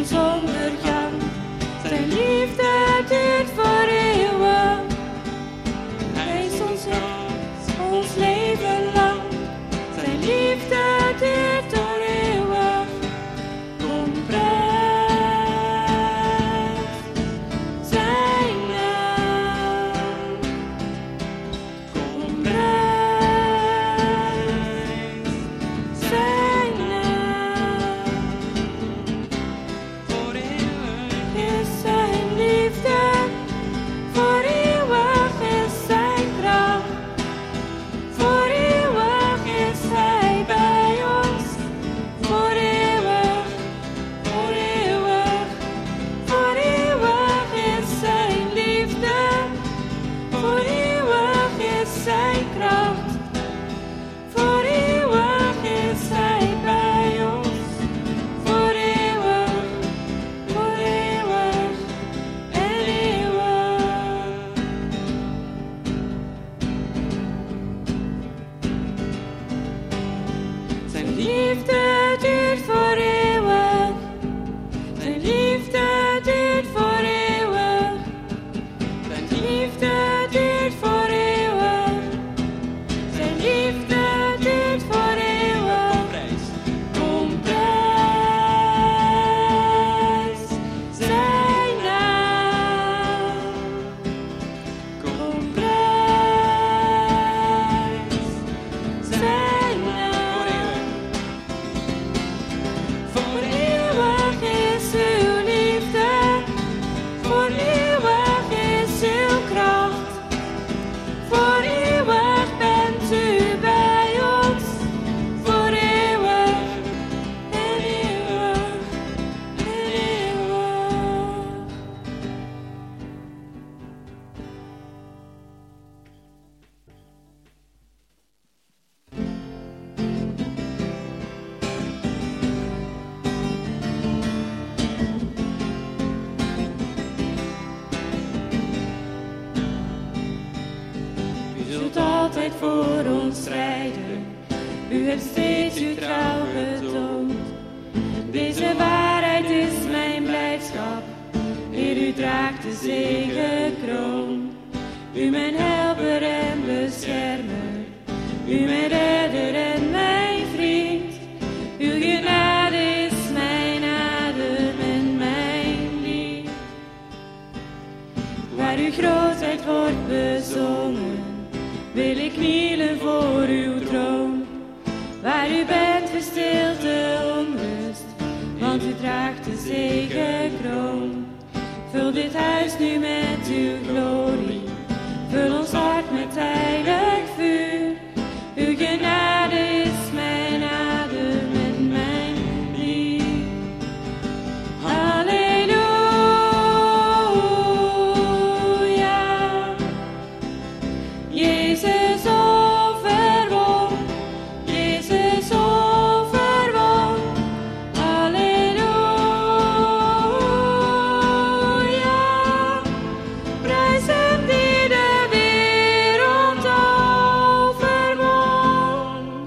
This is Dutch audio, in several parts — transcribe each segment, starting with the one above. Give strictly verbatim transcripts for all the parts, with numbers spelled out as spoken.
zonsondergang. Zijn liefde duurt voor eeuwen. Hij is ons hart, ons leven lang. Zijn liefde duurt door eeuwen. Kom prijs zijn naam. Kom prijs zijn naam. Voor eeuwig Is zijn liefde, voor eeuwig is zijn kracht. Voor eeuwig is hij bij ons. Voor eeuwig, voor eeuwig, voor eeuwig is zijn liefde. Voor eeuwig is zijn kracht. Voor eeuwig is hij bij ons. Voor eeuwig, voor eeuwig en eeuwig. zijn Liefde duurt voor eeuwig. Zijn liefde duurt voor eeuwig. Zijn liefde duurt voor eeuwig. Zijn liefde duurt voor eeuwig. prijs. Kom prijs zijn naam. Kom prijs zijn naam. Voor eeuwig. Voor eeuwig is uw liefde, voor eeuwig is uw kracht. Voor eeuwig bent u bij ons, voor eeuwig en eeuwig en eeuwig. U zult altijd voor ons strijden. U hebt steeds uw trouw getoond. Deze waarheid is mijn blijdschap. Heer, u draagt de zegenkroon. U mijn helper en beschermer. U mijn redder en mijn vriend. Uw genade is mijn adem en mijn lied. Waar uw grootheid wordt bezongen, wil ik knielen voor uw troon. Waar u bent verstilt de onrust, want u draagt de zegenkroon. Vul dit huis nu met uw glorie, vul ons hart met heilig vuur. Uw genade is mijn adem en mijn lied. Halleluja. Jezus overwon, Jezus overwon. Halleluja. Prijs hem die de wereld overwon.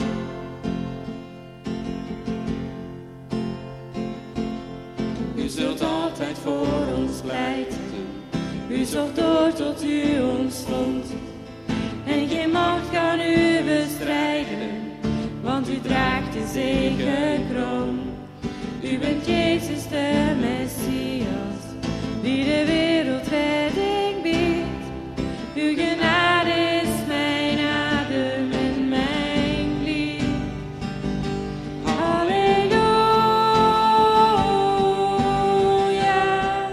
U zult altijd voor ons pleiten. U zocht door tot u ontstond. En geen macht kan u bestrijden, want u draagt de zegenkroon. U bent Jezus de Messias, die de wereld redding biedt. Uw genade is mijn adem en mijn lied. Halleluja.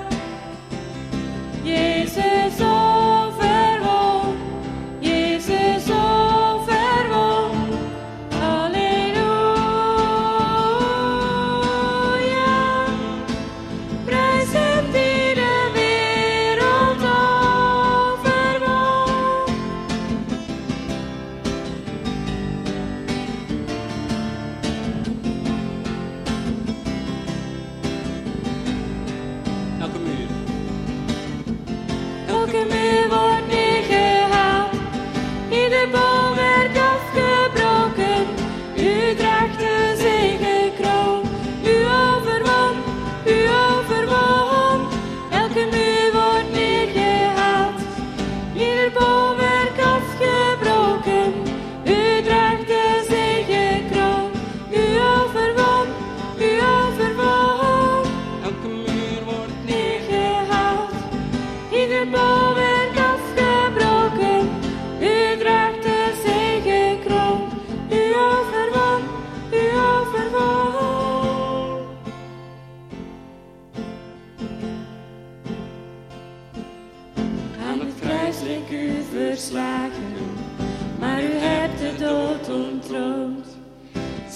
Jezus overwon, Jezus overwon. Halleluja. Prijs hem die de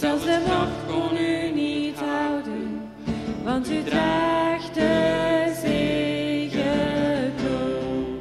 Zelfs de nacht kon u niet houden, want u draagt de zegenkroon.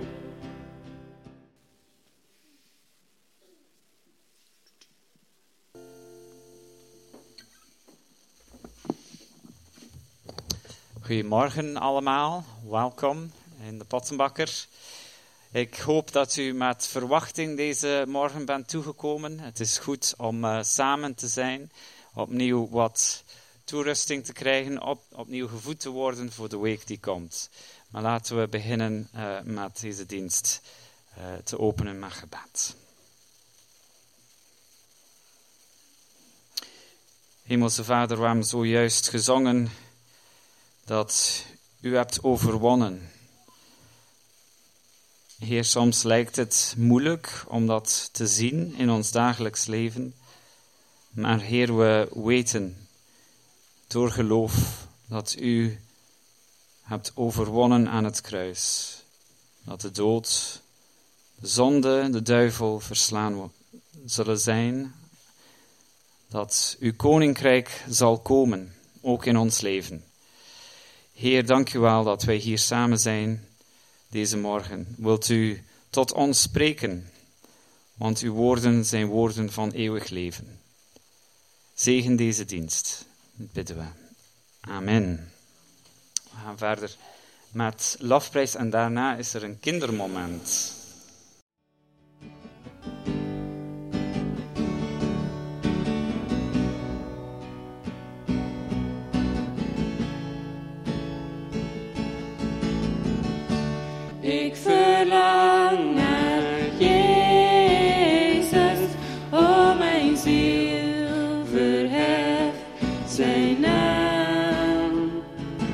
Goedemorgen allemaal, welkom in de Pottenbakker. Ik hoop dat u met verwachting deze morgen bent toegekomen. Het is goed om uh, samen te zijn, opnieuw wat toerusting te krijgen, op, opnieuw gevoed te worden voor de week die komt. Maar laten we beginnen uh, met deze dienst uh, te openen met gebed. Hemelse Vader, we hebben zojuist gezongen dat u hebt overwonnen. Heer, soms lijkt het moeilijk om dat te zien in ons dagelijks leven. Maar Heer, we weten door geloof dat u hebt overwonnen aan het kruis. Dat de dood, de zonde, de duivel verslaan zullen zijn. Dat uw koninkrijk zal komen, ook in ons leven. Heer, dank u wel dat wij hier samen zijn deze morgen. Wilt u tot ons spreken, want uw woorden zijn woorden van eeuwig leven. Zegen deze dienst, bidden we. Amen. We gaan verder met lofprijs en daarna is er een kindermoment. Ik verlang naar Jezus, o mijn ziel, verhef zijn naam.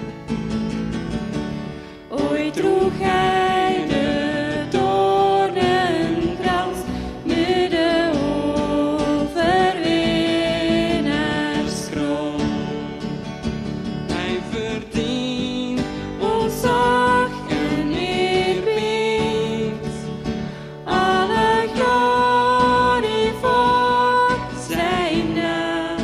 Ooit droeg hij de doornenkrans, nu de overwinnaarskroon. Hij verdient ons zorg en eerbied, alle glorie voor zijn naam.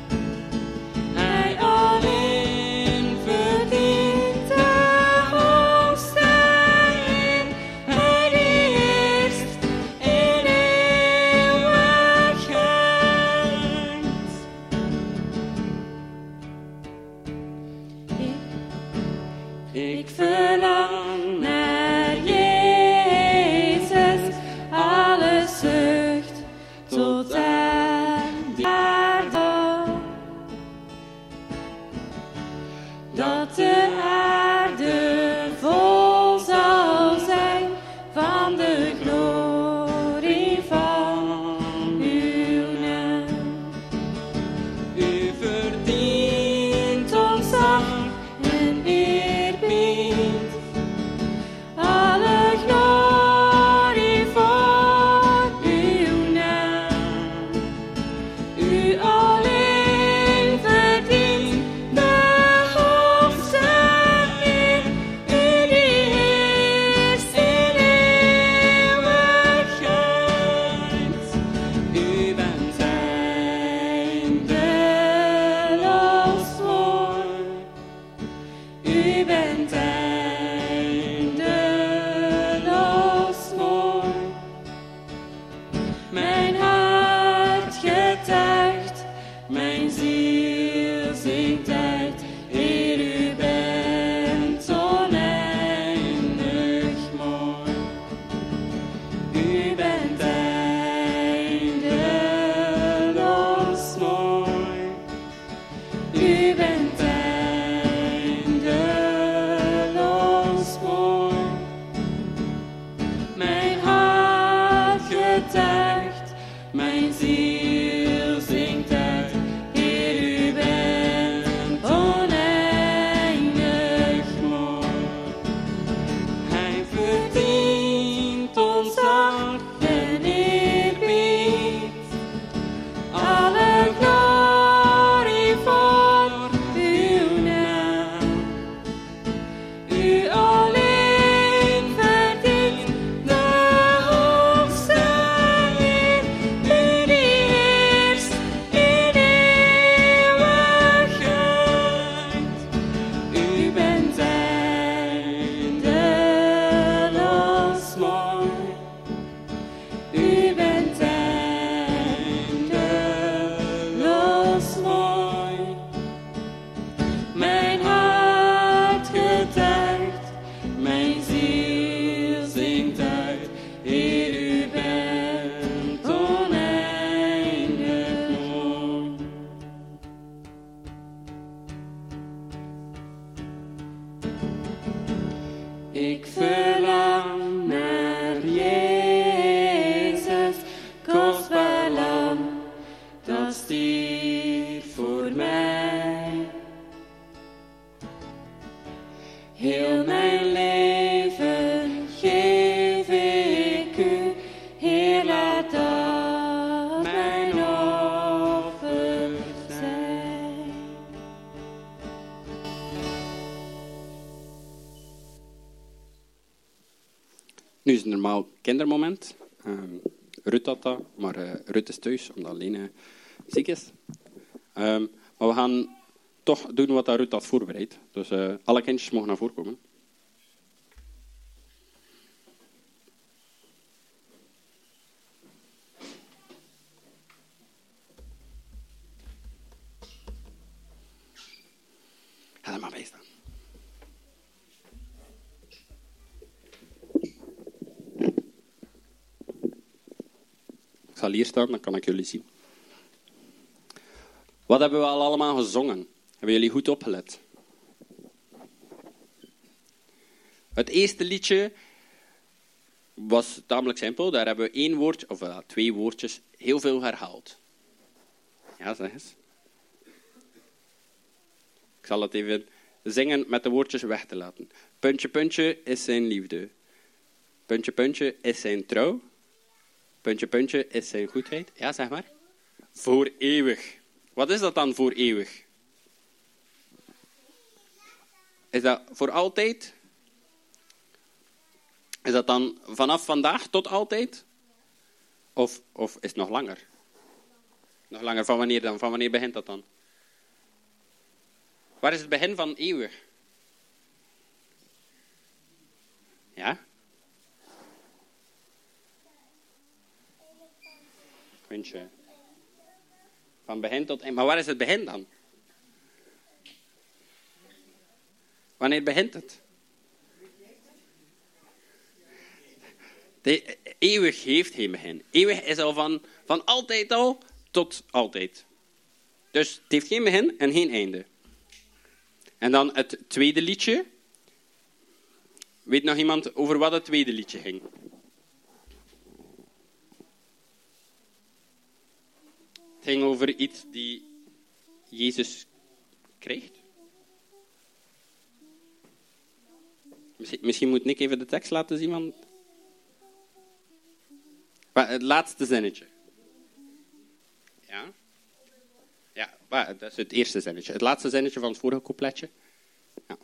Hij alleen verdient de hoogste eer, hij die heerst in eeuwigheid. Ik, ik verlang naar Jezus, alle zucht tot aan de aarde. Dat de aarde vol zal zijn van de glorie van uw naam. U verdient ons zang en eerbied, alle glorie voor uw naam. U alleen verdient de hoogste eer, u die heerst in eeuwigheid. U bent eindeloos mooi, u bent eindeloos mooi. Mijn hart getuigt, mijn ziel zingt uit, Heer, u bent oneindig mooi. U bent eindeloos mooi. U bent eindeloos mooi. Mijn hart getuigt, mijn ziel zingt uit, Heer, u bent Nu is het normaal kindermoment. Um, Ruud had dat, maar uh, Ruud is thuis, omdat Lene uh, ziek is. Um, maar we gaan toch doen wat Ruud had voorbereid. Dus uh, alle kindjes mogen naar voren komen. Ga er maar bij staan. Ik zal hier staan, dan kan ik jullie zien. Wat hebben we al allemaal gezongen? Hebben jullie goed opgelet? Het eerste liedje was tamelijk simpel. Daar hebben we één woordje, of uh, twee woordjes, heel veel herhaald. Ja, zeg eens. Ik zal het even zingen met de woordjes weg te laten. Puntje, puntje is zijn liefde. Puntje, puntje is zijn trouw. Puntje, puntje is zijn goedheid. Ja, zeg maar. Voor eeuwig. Wat is dat dan voor eeuwig? Is dat voor altijd? Is dat dan vanaf vandaag tot altijd? Of, of is het nog langer? Nog langer, van wanneer dan? Van wanneer begint dat dan? Waar is het begin van eeuwig? Ja? Puntje. Van begin tot eind. Maar waar is het begin dan? Wanneer begint het? De, eeuwig heeft geen begin. Eeuwig is al van, van altijd al tot altijd. Dus het heeft geen begin en geen einde. En dan het tweede liedje. Weet nog iemand over wat het tweede liedje ging? Het ging over iets die Jezus krijgt. Misschien, misschien moet Nick even de tekst laten zien. Want... Het laatste zinnetje. Ja? Ja, dat is het eerste zinnetje. Het laatste zinnetje van het vorige coupletje. Ja.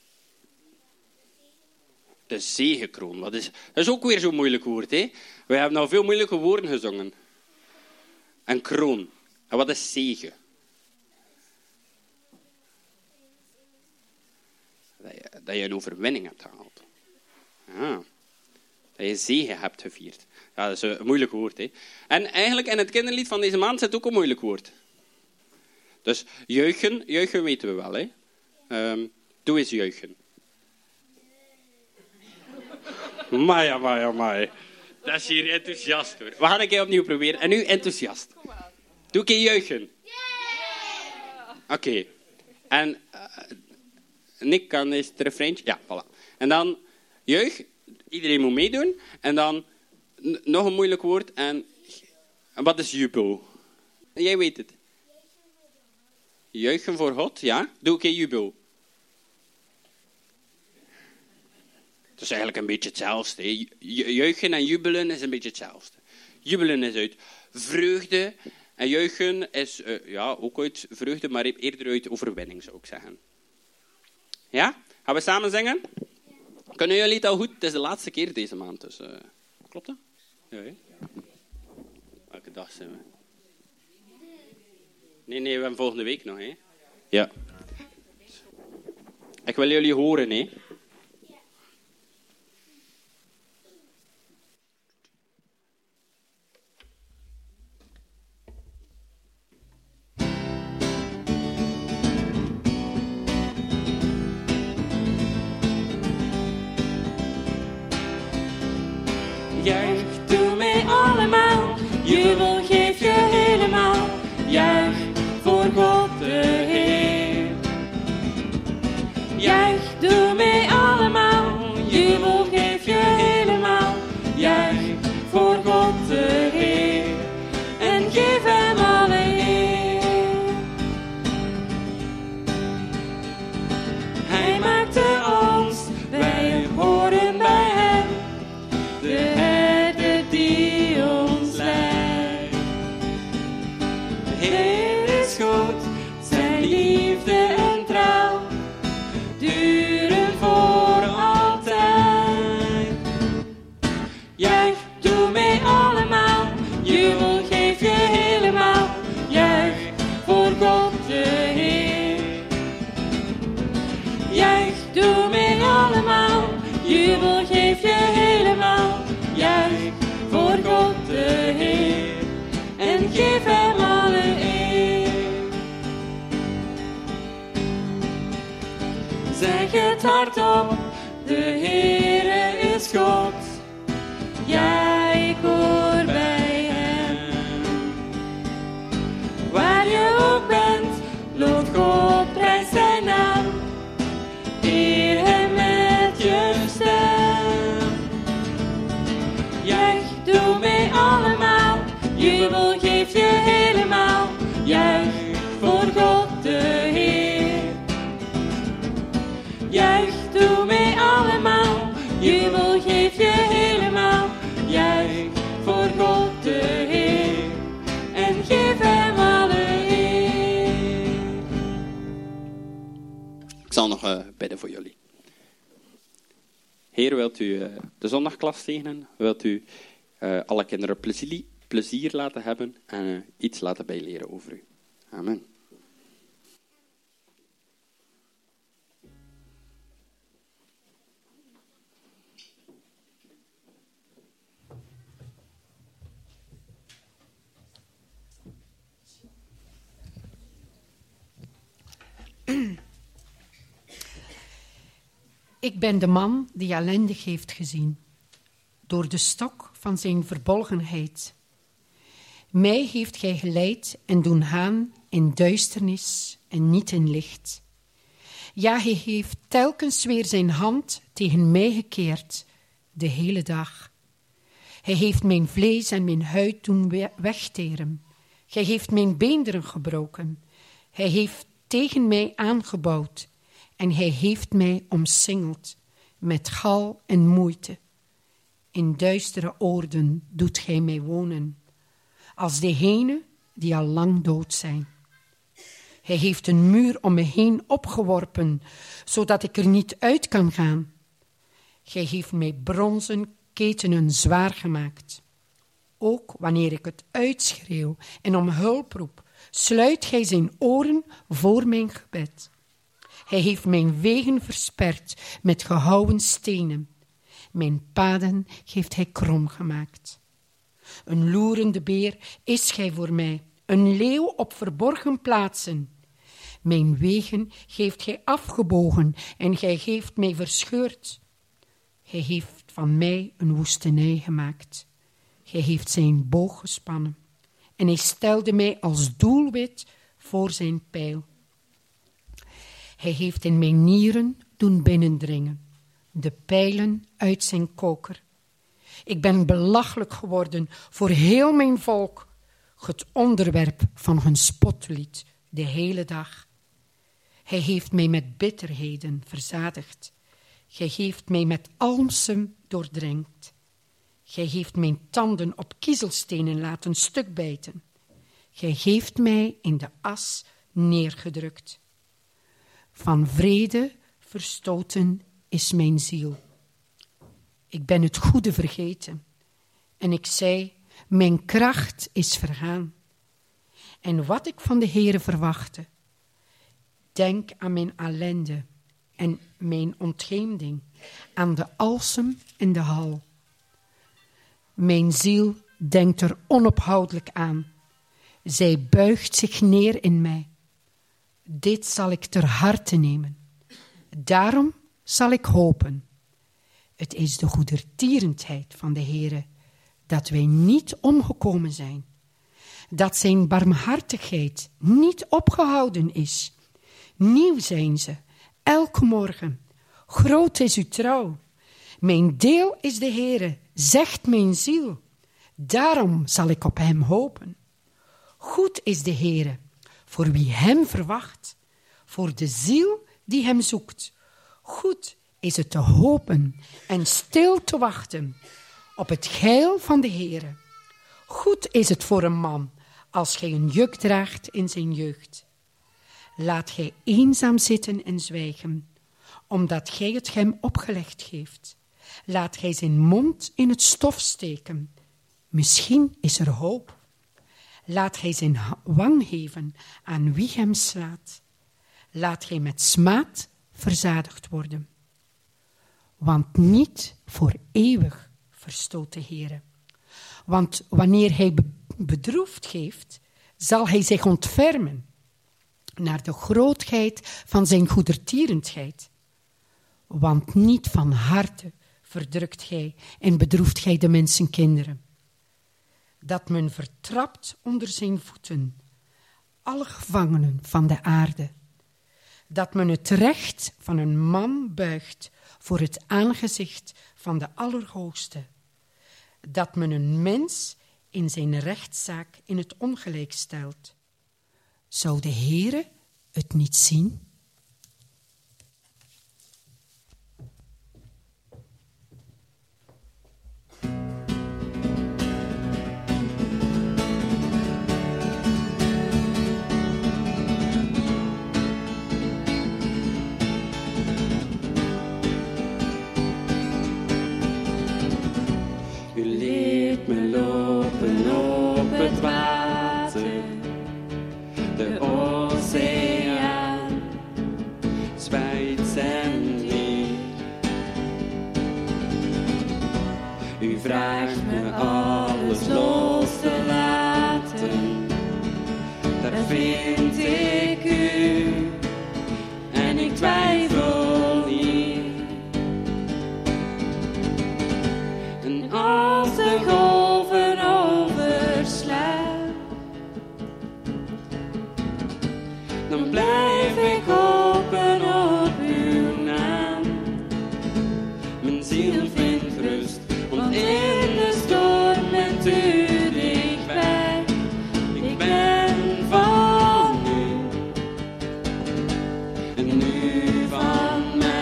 De zegekroon. Dat is, dat is ook weer zo'n moeilijk woord. Hè? We hebben nou veel moeilijke woorden gezongen. Een kroon. En wat is zegen? Dat je, dat je een overwinning hebt gehaald. Ah. Dat je zegen hebt gevierd. Ja, dat is een moeilijk woord. Hè? En eigenlijk in het kinderlied van deze maand zit ook een moeilijk woord. Dus juichen, juichen weten we wel. Hè? Um, doe eens juichen. Maja, maja, maja. Dat is hier enthousiast hoor. We gaan een keer opnieuw proberen. En nu enthousiast. Doe een keer juichen. Oké. Okay. En uh, Nick kan eens het refreintje. Ja, voilà. En dan juich. Iedereen moet meedoen. En dan n- nog een moeilijk woord. En, en wat is jubel? Jij weet het. Juichen voor God, ja. Doe een keer jubel. Het is eigenlijk een beetje hetzelfde. Hè. Juichen en jubelen is een beetje hetzelfde. Jubelen is uit vreugde. En juichen is uh, ja, ook uit vreugde, maar eerder uit overwinning, zou ik zeggen. Ja? Gaan we samen zingen? Kunnen jullie het al goed? Het is de laatste keer deze maand. Dus, uh, klopt dat? Ja, hè? Welke dag zijn we? Nee, nee, we hebben volgende week nog. Hè? Ja. Ik wil jullie horen, hè? Juich, doe mee allemaal, jubel geef je helemaal. Juich voor God de Heer. Juich, doe mee Zeg het hardop, de Heere is God. Ja, ik hoor bij hem. Waar je ook bent, loof God, prijs zijn naam. Eer hem met je stem. Juich, doe mee allemaal, jubel geef je helemaal. Juich voor God de Heer. Juich, doe mee allemaal, jubel geef je helemaal. Juich voor God de Heer en geef hem alle eer. Ik zal nog uh, bidden voor jullie. Heer, wilt u uh, de zondagklas zegenen? Wilt u uh, alle kinderen plezier, plezier laten hebben en uh, iets laten bijleren over u? Amen. Ik ben de man die ellendig heeft gezien, door de stok van zijn verbolgenheid. Mij heeft gij geleid en doen gaan in duisternis en niet in licht. Ja, hij heeft telkens weer zijn hand tegen mij gekeerd, de hele dag. Hij heeft mijn vlees en mijn huid doen wegteren. Gij heeft mijn beenderen gebroken. Hij heeft tegen mij aangebouwd. En hij heeft mij omsingeld met gal en moeite. In duistere oorden doet gij mij wonen, als degenen die al lang dood zijn. Hij heeft een muur om me heen opgeworpen, zodat ik er niet uit kan gaan. Gij heeft mij bronzen ketenen zwaar gemaakt. Ook wanneer ik het uitschreeuw en om hulp roep, sluit gij zijn oren voor mijn gebed. Hij heeft mijn wegen versperd met gehouwen stenen. Mijn paden heeft hij krom gemaakt. Een loerende beer is gij voor mij, een leeuw op verborgen plaatsen. Mijn wegen heeft gij afgebogen en gij heeft mij verscheurd. Hij heeft van mij een woestenij gemaakt. Hij heeft zijn boog gespannen en hij stelde mij als doelwit voor zijn pijl. Hij heeft in mijn nieren doen binnendringen, de pijlen uit zijn koker. Ik ben belachelijk geworden voor heel mijn volk, het onderwerp van hun spotlied de hele dag. Hij heeft mij met bitterheden verzadigd. Gij heeft mij met almsem doordrenkt. Gij heeft mijn tanden op kiezelstenen laten stukbijten. Gij heeft mij in de as neergedrukt. Van vrede verstoten is mijn ziel. Ik ben het goede vergeten. En ik zei, mijn kracht is vergaan. En wat ik van de Heere verwachtte. Denk aan mijn ellende en mijn ontheemding, aan de alsem en de hal. Mijn ziel denkt er onophoudelijk aan. Zij buigt zich neer in mij. Dit zal ik ter harte nemen. Daarom zal ik hopen. Het is de goedertierenheid van de Heere dat wij niet omgekomen zijn. Dat zijn barmhartigheid niet opgehouden is. Nieuw zijn ze, elke morgen. Groot is uw trouw. Mijn deel is de Heere, zegt mijn ziel. Daarom zal ik op hem hopen. Goed is de Heere, voor wie hem verwacht, voor de ziel die hem zoekt. Goed is het te hopen en stil te wachten op het heil van de Heere. Goed is het voor een man als gij een juk draagt in zijn jeugd. Laat gij eenzaam zitten en zwijgen, omdat gij het hem opgelegd geeft. Laat gij zijn mond in het stof steken. Misschien is er hoop. Laat gij zijn wang geven aan wie hem slaat. Laat gij met smaad verzadigd worden. Want niet voor eeuwig verstoot de Heere. Want wanneer hij bedroefd geeft, zal hij zich ontfermen naar de grootheid van zijn goedertierenheid. Want niet van harte verdrukt gij en bedroeft gij de mensenkinderen. Dat men vertrapt onder zijn voeten alle gevangenen van de aarde. Dat men het recht van een man buigt voor het aangezicht van de Allerhoogste. Dat men een mens in zijn rechtszaak in het ongelijk stelt. Zou de Heere het niet zien? U leert me lopen op het water, de oceaan zwijgt en lief. U vraagt me alles los te laten, daar vind ik u en ik twijfel niet. En als de golven overslaan, dan blijf ik hopen op uw naam. Mijn ziel vindt rust, want in de storm bent u dichtbij. Ik ben van u en u van mij.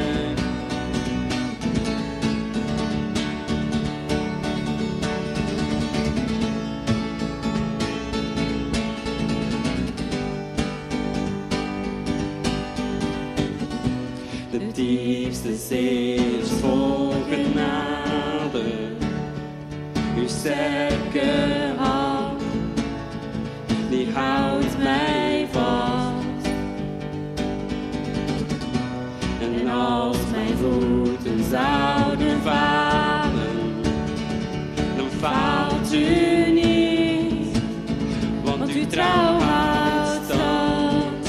De diepste zee is vol genade. Uw sterke hand, die houdt mij vast. En als mijn voeten zouden falen, dan faalt u niet, want uw trouw houdt stand.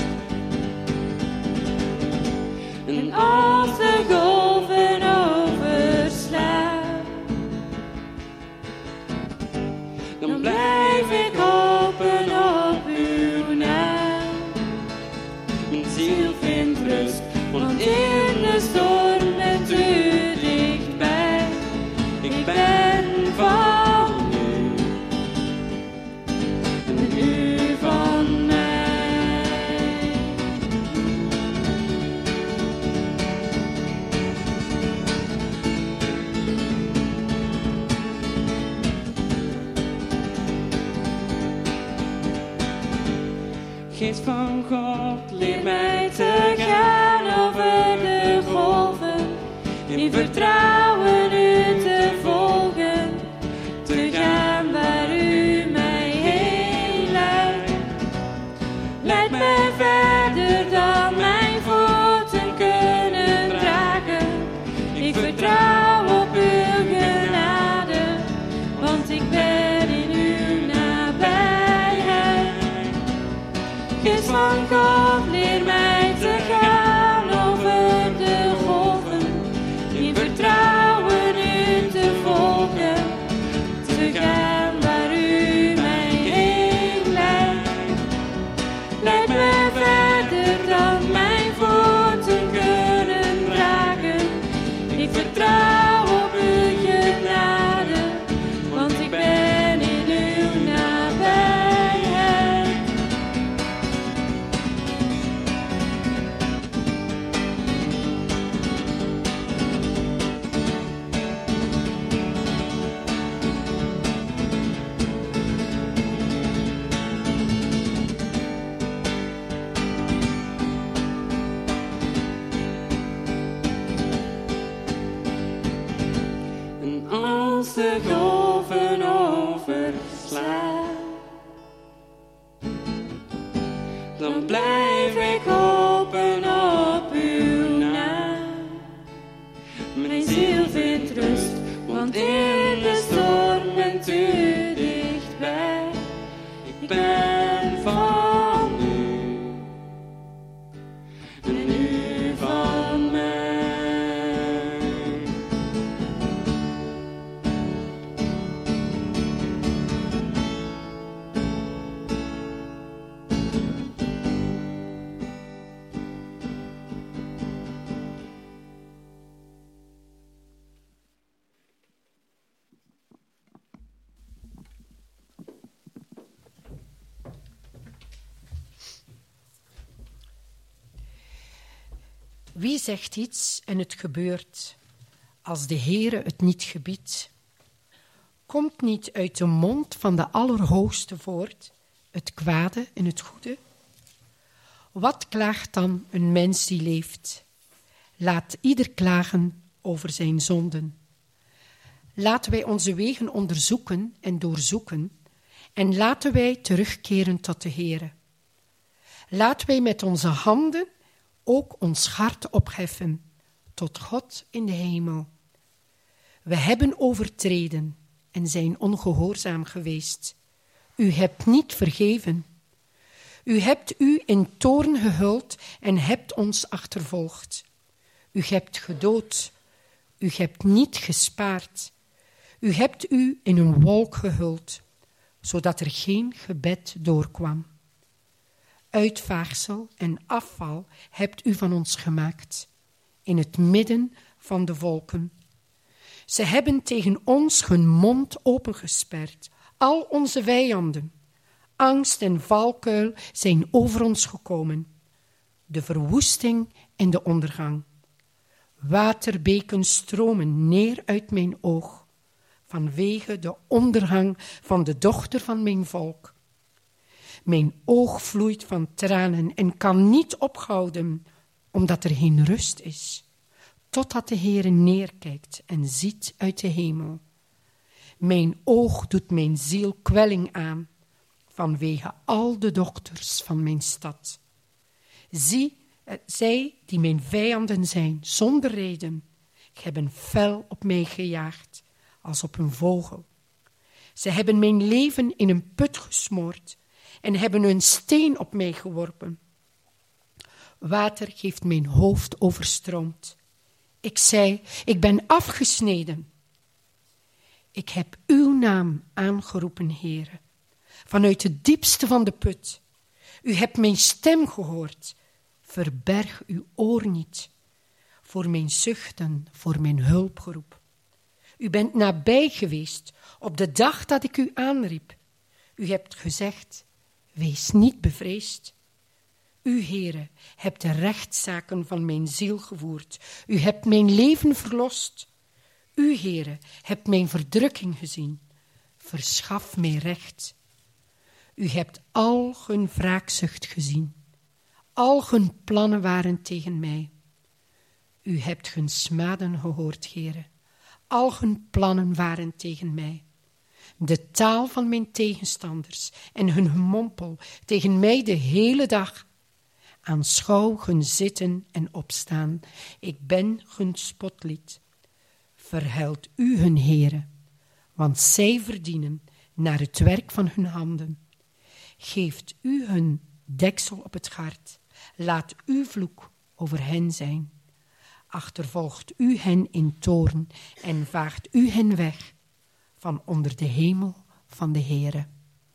En als de golven overslaan, dan blijf ik hopen op uw naam. Mijn ziel vindt rust, want in de storm bent u dichtbij. Ik ben van u en u van mij. Geest van God, leer mij te gaan over de golven, in vertrouwen u te volgen, te gaan waar u mij heen leidt. Leid mij verder dan mijn voeten kunnen dragen. Ik vertrouw op uw genade, want ik ben in uw nabijheid. Geest van God, leer mij te gaan over de golven, in vertrouwen u te volgen, te gaan waar u mij heen leidt. Leid mij verder dan mijn voeten kunnen dragen. Ik vertrouw op uw genade, want ik ben in uw nabijheid. En als de golven overslaan, dan blijf ik hopen op uw naam. Mijn ziel vindt rust, want in de storm bent u dichtbij. Ik ben van u en u van mij. Wie zegt iets en het gebeurt, als de Heere het niet gebiedt? Komt niet uit de mond van de Allerhoogste voort het kwade en het goede? Wat klaagt dan een mens die leeft? Laat ieder klagen over zijn zonden. Laten wij onze wegen onderzoeken en doorzoeken, en laten wij terugkeren tot de Heere. Laten wij met onze handen ook ons hart opheffen tot God in de hemel. We hebben overtreden en zijn ongehoorzaam geweest. U hebt niet vergeven. U hebt u in toorn gehuld en hebt ons achtervolgd. U hebt gedood. U hebt niet gespaard. U hebt u in een wolk gehuld, zodat er geen gebed doorkwam. Uitvaagsel en afval hebt u van ons gemaakt, in het midden van de volken. Ze hebben tegen ons hun mond opengesperd, al onze vijanden. Angst en valkuil zijn over ons gekomen, de verwoesting en de ondergang. Waterbeken stromen neer uit mijn oog, vanwege de ondergang van de dochter van mijn volk. Mijn oog vloeit van tranen en kan niet ophouden, omdat er geen rust is, totdat de Heere neerkijkt en ziet uit de hemel. Mijn oog doet mijn ziel kwelling aan, vanwege al de dochters van mijn stad. Zie, zij die mijn vijanden zijn, zonder reden, hebben fel op mij gejaagd, als op een vogel. Ze hebben mijn leven in een put gesmoord en hebben een steen op mij geworpen. Water heeft mijn hoofd overstroomd. Ik zei, ik ben afgesneden. Ik heb uw naam aangeroepen, Heere, vanuit het diepste van de put. U hebt mijn stem gehoord. Verberg uw oor niet voor mijn zuchten, voor mijn hulpgeroep. U bent nabij geweest op de dag dat ik u aanriep. U hebt gezegd, wees niet bevreesd. U, Heere, hebt de rechtszaken van mijn ziel gevoerd. U hebt mijn leven verlost. U, Heere, hebt mijn verdrukking gezien. Verschaf mij recht. U hebt al hun wraakzucht gezien. Al hun plannen waren tegen mij. U hebt hun smaden gehoord, Heere. Al hun plannen waren tegen mij. De taal van mijn tegenstanders en hun gemompel tegen mij de hele dag. Aanschouw hun zitten en opstaan. Ik ben hun spotlied. Verhuilt u hun, Heere, want zij verdienen naar het werk van hun handen. Geeft u hun deksel op het hart. Laat uw vloek over hen zijn. Achtervolgt u hen in toorn en vaagt u hen weg van onder de hemel van de Heere.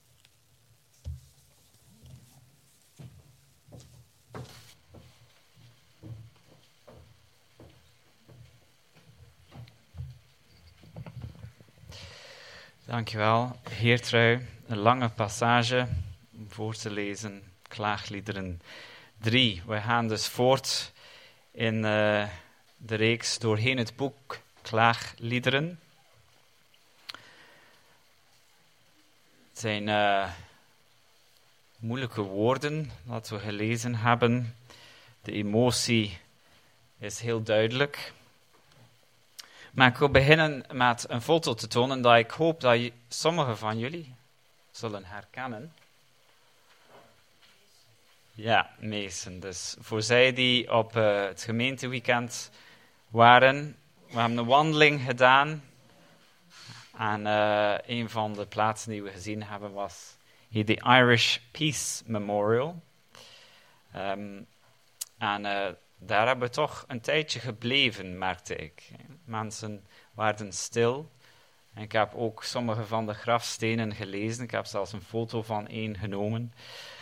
Dankjewel, Geertrui. Een lange passage om voor te lezen, klaagliederen drie. We gaan dus voort in uh, de reeks doorheen het boek Klaagliederen. Het zijn uh, moeilijke woorden dat we gelezen hebben. De emotie is heel duidelijk. Maar ik wil beginnen met een foto te tonen dat ik hoop dat je, sommigen van jullie zullen herkennen. Ja, Mason. Dus voor zij die op uh, het gemeenteweekend waren, we hebben een wandeling gedaan. En uh, een van de plaatsen die we gezien hebben was hier de Irish Peace Memorial. Um, en uh, daar hebben we toch een tijdje gebleven, merkte ik. Mensen waren stil. En ik heb ook sommige van de grafstenen gelezen. Ik heb zelfs een foto van één genomen.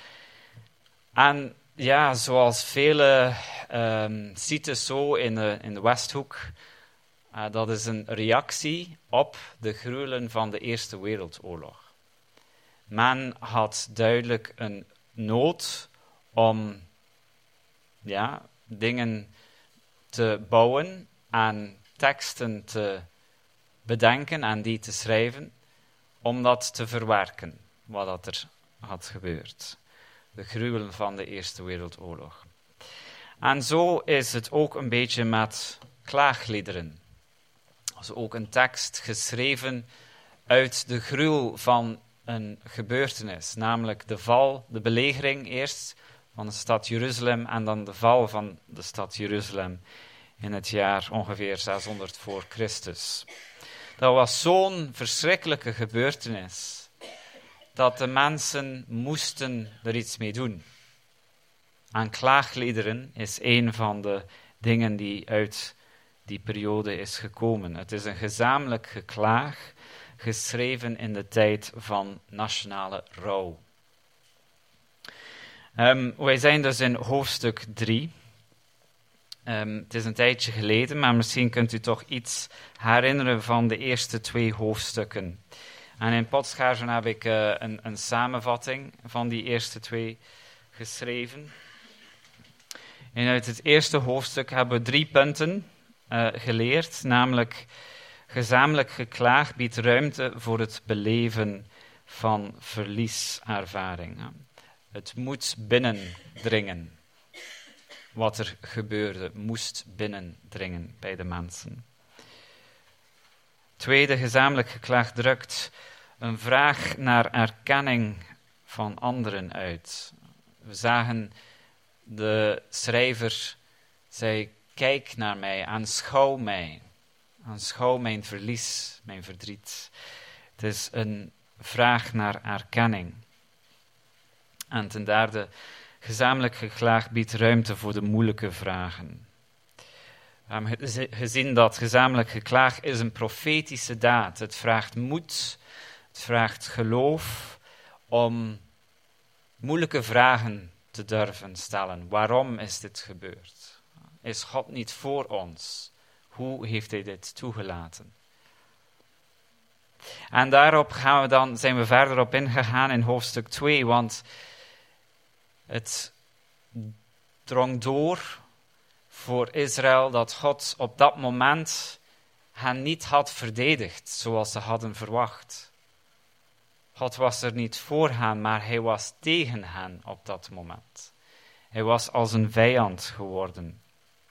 En ja, zoals vele um, sites zo in de, in de Westhoek, uh, dat is een reactie op de gruwelen van de Eerste Wereldoorlog. Men had duidelijk een nood om ja, dingen te bouwen en teksten te bedenken en die te schrijven, om dat te verwerken, wat dat er had gebeurd. De gruwelen van de Eerste Wereldoorlog. En zo is het ook een beetje met klaagliederen. Dus ook een tekst geschreven uit de gruwel van een gebeurtenis, namelijk de val, de belegering eerst van de stad Jeruzalem en dan de val van de stad Jeruzalem in het jaar ongeveer zeshonderd voor Christus. Dat was zo'n verschrikkelijke gebeurtenis dat de mensen moesten er iets mee doen. En klaagliederen is een van de dingen die uit die periode is gekomen. Het is een gezamenlijk geklaag, geschreven in de tijd van nationale rouw. Um, wij zijn dus in hoofdstuk drie. Um, het is een tijdje geleden, maar misschien kunt u toch iets herinneren van de eerste twee hoofdstukken. En in Potschaarsen heb ik uh, een, een samenvatting van die eerste twee geschreven. En uit het eerste hoofdstuk hebben we drie punten uh, geleerd, namelijk gezamenlijk geklaag biedt ruimte voor het beleven van verlieservaring. Het moet binnendringen. Wat er gebeurde, moest binnendringen bij de mensen. Tweede, gezamenlijk geklaag drukt een vraag naar erkenning van anderen uit. We zagen de schrijver zei, kijk naar mij, aanschouw mij. Aanschouw mijn verlies, mijn verdriet. Het is een vraag naar erkenning. En ten derde, gezamenlijk geklaag biedt ruimte voor de moeilijke vragen. We hebben gezien dat gezamenlijk geklaag is een profetische daad. Het vraagt moed, het vraagt geloof om moeilijke vragen te durven stellen. Waarom is dit gebeurd? Is God niet voor ons? Hoe heeft hij dit toegelaten? En daarop gaan we dan, zijn we verder op ingegaan in hoofdstuk twee, want het drong door voor Israël dat God op dat moment hen niet had verdedigd zoals ze hadden verwacht. God was er niet voor hen, maar hij was tegen hen op dat moment. Hij was als een vijand geworden.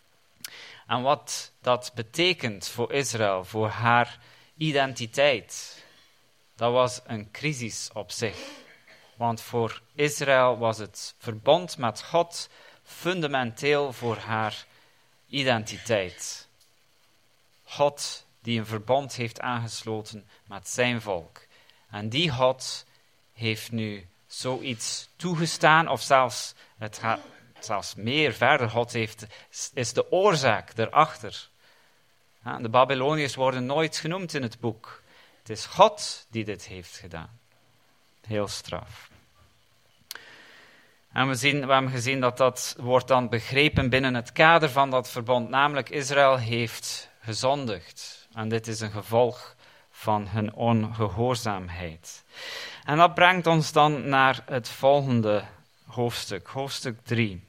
En wat dat betekent voor Israël, voor haar identiteit, dat was een crisis op zich. Want voor Israël was het verbond met God fundamenteel voor haar identiteit. God die een verbond heeft aangesloten met zijn volk. En die God heeft nu zoiets toegestaan, of zelfs, het gaat zelfs meer verder, God heeft, is de oorzaak erachter. De Babyloniërs worden nooit genoemd in het boek. Het is God die dit heeft gedaan. Heel straf. En we, zien, we hebben gezien dat dat wordt dan begrepen binnen het kader van dat verbond. Namelijk, Israël heeft gezondigd. En dit is een gevolg van hun ongehoorzaamheid. En dat brengt ons dan naar het volgende hoofdstuk, hoofdstuk drie.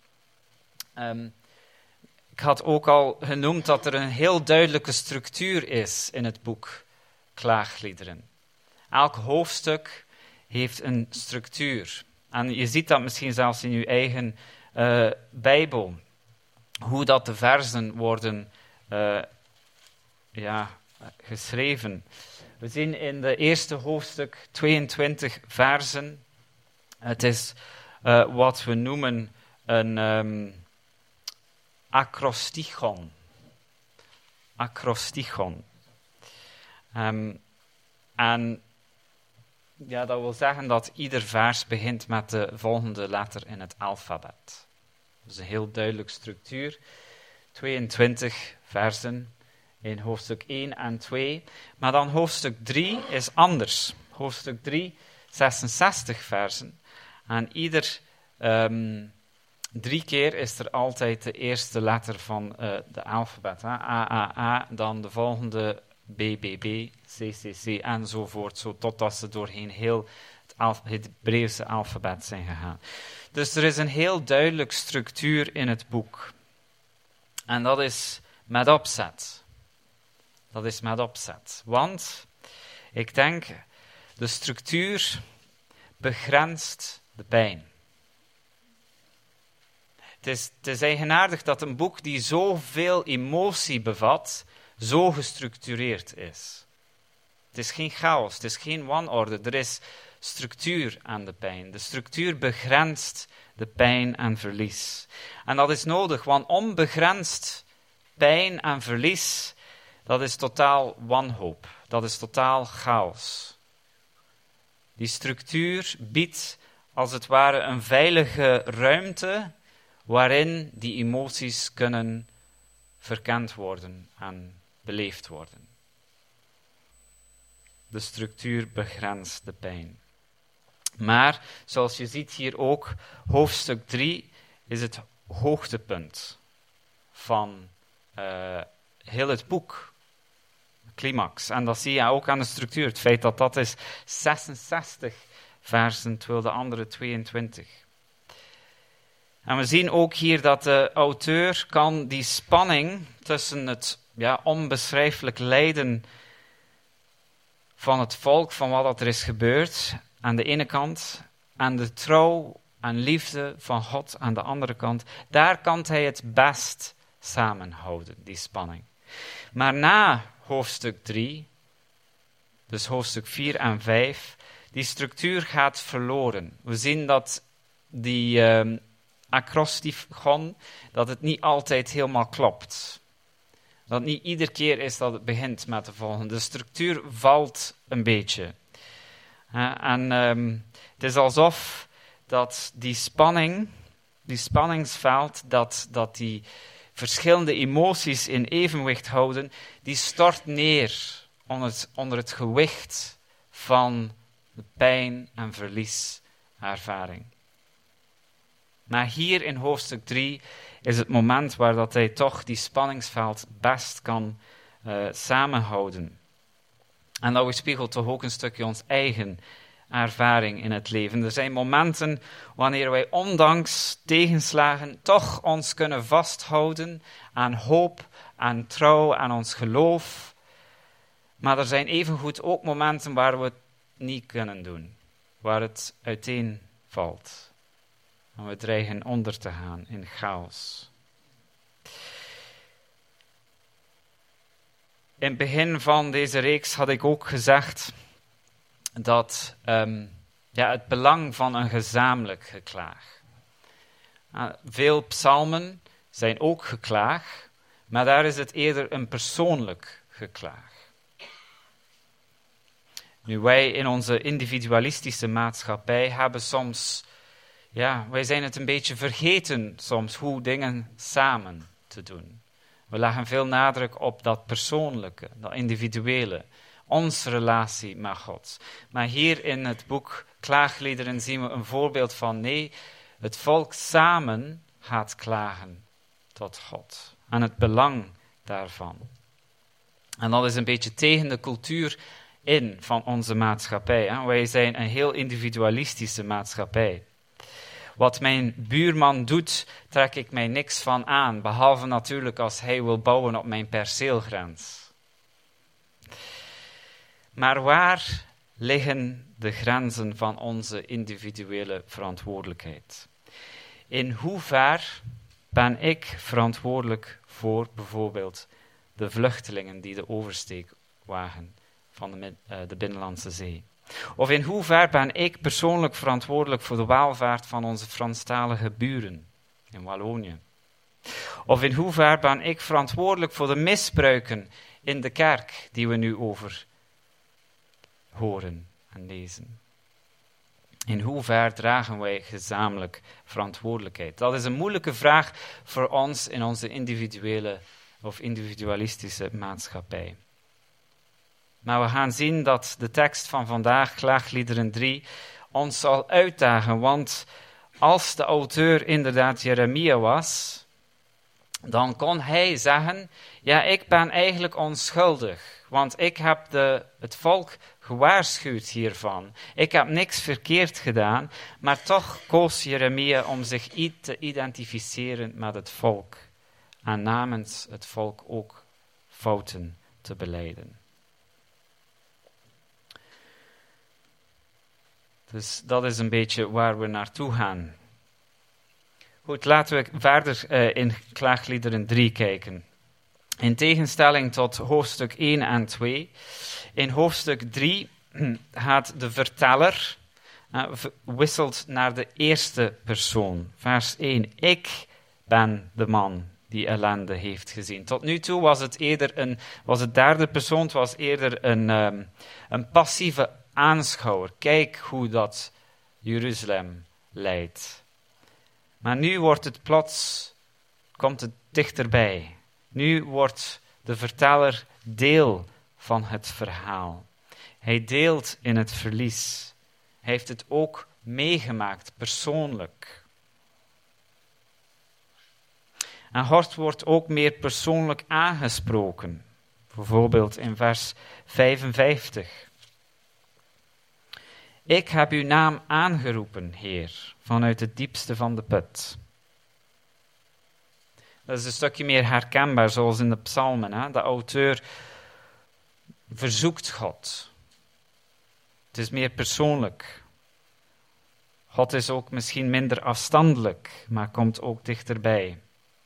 Um, ik had ook al genoemd dat er een heel duidelijke structuur is in het boek Klaagliederen. Elk hoofdstuk heeft een structuur. En je ziet dat misschien zelfs in je eigen uh, Bijbel. Hoe dat de versen worden uh, ja, geschreven. We zien in de eerste hoofdstuk tweeëntwintig versen. Het is uh, wat we noemen een um, acrostichon. Acrostichon. Um, en ja, dat wil zeggen dat ieder vers begint met de volgende letter in het alfabet. Dat is een heel duidelijke structuur. tweeëntwintig versen in hoofdstuk één en twee. Maar dan hoofdstuk drie is anders. Hoofdstuk drie, zesenzestig versen. En ieder um, drie keer is er altijd de eerste letter van uh, de alfabet. Hè? A, A, A, dan de volgende B, B, B, C, C, C enzovoort. Zo totdat ze doorheen heel het, alf- het Hebreeuwse alfabet zijn gegaan. Dus er is een heel duidelijk structuur in het boek. En dat is met opzet. Dat is met opzet. Want ik denk, de structuur begrenst de pijn. Het is, het is eigenaardig dat een boek die zoveel emotie bevat, zo gestructureerd is. Het is geen chaos, het is geen wanorde. Er is structuur aan de pijn. De structuur begrenst de pijn en verlies. En dat is nodig, want onbegrensd pijn en verlies, dat is totaal wanhoop. Dat is totaal chaos. Die structuur biedt als het ware een veilige ruimte waarin die emoties kunnen verkend worden en beleefd worden. De structuur begrenst de pijn. Maar, zoals je ziet hier ook, hoofdstuk drie is het hoogtepunt van uh, heel het boek. Climax. En dat zie je ook aan de structuur. Het feit dat dat is zesenzestig versen, terwijl de andere tweeëntwintig. En we zien ook hier dat de auteur kan die spanning tussen het ja, onbeschrijfelijk lijden van het volk, van wat er is gebeurd, aan de ene kant, en de trouw en liefde van God aan de andere kant, daar kan hij het best samenhouden, die spanning. Maar na hoofdstuk drie, dus hoofdstuk vier en vijf, die structuur gaat verloren. We zien dat die uh, acrostigon, dat het niet altijd helemaal klopt. Dat niet iedere keer is dat het begint met de volgende. De structuur valt een beetje. Uh, en um, het is alsof dat die spanning, die spanningsveld, dat, dat die verschillende emoties in evenwicht houden, die stort neer onder het, onder het gewicht van de pijn en verlieservaring. Maar hier in hoofdstuk drie is het moment waar dat hij toch die spanningsveld best kan uh, samenhouden. En dat weerspiegelt toch ook een stukje ons eigen ervaring in het leven. Er zijn momenten wanneer wij ondanks tegenslagen toch ons kunnen vasthouden aan hoop, aan trouw, aan ons geloof. Maar er zijn evengoed ook momenten waar we het niet kunnen doen, waar het uiteenvalt. En we dreigen onder te gaan in chaos. In het begin van deze reeks had ik ook gezegd dat um, ja, het belang van een gezamenlijk geklaag. Uh, veel psalmen zijn ook geklaag, maar daar is het eerder een persoonlijk geklaag. Nu, wij in onze individualistische maatschappij hebben soms, ja, wij zijn het een beetje vergeten soms hoe dingen samen te doen. We leggen veel nadruk op dat persoonlijke, dat individuele, onze relatie met God. Maar hier in het boek Klaagliederen zien we een voorbeeld van nee, het volk samen gaat klagen tot God. En het belang daarvan. En dat is een beetje tegen de cultuur in van onze maatschappij. Hè? Wij zijn een heel individualistische maatschappij. Wat mijn buurman doet, trek ik mij niks van aan, behalve natuurlijk als hij wil bouwen op mijn perceelgrens. Maar waar liggen de grenzen van onze individuele verantwoordelijkheid? In hoever ben ik verantwoordelijk voor bijvoorbeeld de vluchtelingen die de oversteek wagen van de, uh, de Binnenlandse Zee? Of in hoever ben ik persoonlijk verantwoordelijk voor de welvaart van onze Franstalige buren in Wallonië? Of in hoever ben ik verantwoordelijk voor de misbruiken in de kerk die we nu over horen en lezen? In hoever dragen wij gezamenlijk verantwoordelijkheid? Dat is een moeilijke vraag voor ons in onze individuele of individualistische maatschappij. Maar we gaan zien dat de tekst van vandaag, Klaagliederen drie, ons zal uitdagen. Want als de auteur inderdaad Jeremia was, dan kon hij zeggen, ja, ik ben eigenlijk onschuldig. Want ik heb de, het volk gewaarschuwd hiervan. Ik heb niks verkeerd gedaan, maar toch koos Jeremia om zich te identificeren met het volk. en namens het volk ook fouten te belijden. Dus dat is een beetje waar we naartoe gaan. Goed, laten we verder uh, in Klaagliederen drie kijken. In tegenstelling tot hoofdstuk één en twee. In hoofdstuk drie gaat de verteller, uh, wisselt naar de eerste persoon. Vers één. Ik ben de man die ellende heeft gezien. Tot nu toe was het eerder een, was het derde persoon, het was eerder een, um, een passieve aanschouwer. Kijk hoe dat Jeruzalem leidt. Maar nu wordt het plots, komt het dichterbij. Nu wordt de verteller deel van het verhaal. Hij deelt in het verlies. Hij heeft het ook meegemaakt, persoonlijk. En God wordt ook meer persoonlijk aangesproken. Bijvoorbeeld in vers vijfenvijftig. Ik heb uw naam aangeroepen, Heer, vanuit het diepste van de put. Dat is een stukje meer herkenbaar, zoals in de psalmen. Hè? De auteur verzoekt God. Het is meer persoonlijk. God is ook misschien minder afstandelijk, maar komt ook dichterbij.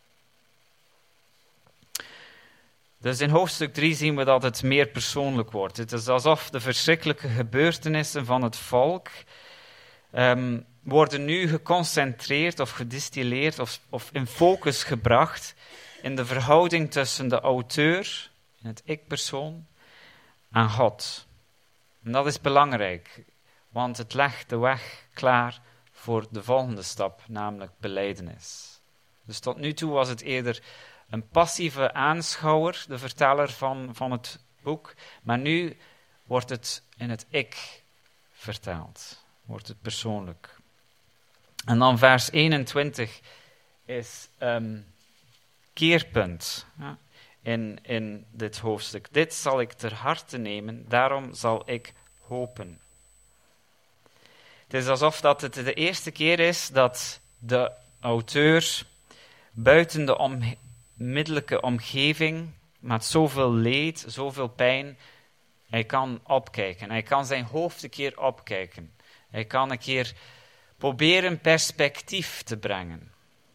Dus in hoofdstuk drie zien we dat het meer persoonlijk wordt. Het is alsof de verschrikkelijke gebeurtenissen van het volk um, worden nu geconcentreerd of gedistilleerd of, of in focus gebracht in de verhouding tussen de auteur, in het ik-persoon, en God. En dat is belangrijk, want het legt de weg klaar voor de volgende stap, namelijk belijdenis. Dus tot nu toe was het eerder een passieve aanschouwer, de verteller van, van het boek, maar nu wordt het in het ik verteld, wordt het persoonlijk. En dan vers eenentwintig is um, keerpunt ja, in, in dit hoofdstuk. Dit zal ik ter harte nemen, daarom zal ik hopen. Het is alsof dat het de eerste keer is dat de auteur buiten de onmiddellijke omgeving met zoveel leed, zoveel pijn, hij kan opkijken. Hij kan zijn hoofd een keer opkijken. Hij kan een keer proberen perspectief te brengen.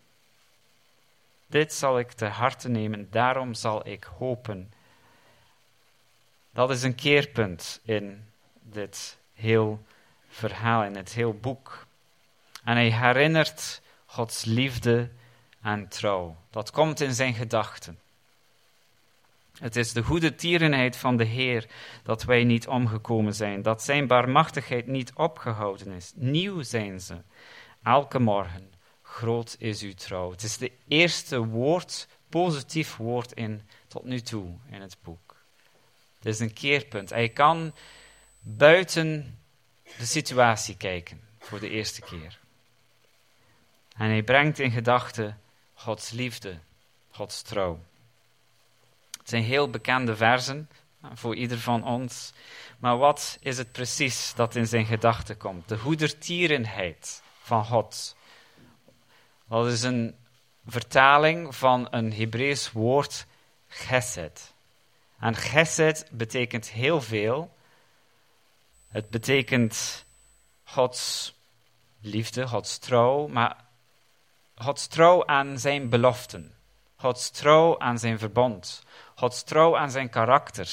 Dit zal ik ter harte nemen, daarom zal ik hopen. Dat is een keerpunt in dit heel verhaal, in het heel boek. En hij herinnert Gods liefde en trouw. Dat komt in zijn gedachten. Het is de goede tierenheid van de Heer dat wij niet omgekomen zijn, dat zijn barmachtigheid niet opgehouden is. Nieuw zijn ze, elke morgen. Groot is uw trouw. Het is de eerste woord, positief woord in, tot nu toe in het boek. Het is een keerpunt. Hij kan buiten de situatie kijken, voor de eerste keer. En hij brengt in gedachten Gods liefde, Gods trouw. Het zijn heel bekende versen voor ieder van ons. Maar wat is het precies dat in zijn gedachten komt? De goedertierenheid van God. Dat is een vertaling van een Hebreeuws woord chesed. En chesed betekent heel veel. Het betekent Gods liefde, Gods trouw, maar Gods trouw aan zijn beloften. Gods trouw aan zijn verbond. Gods trouw aan zijn karakter.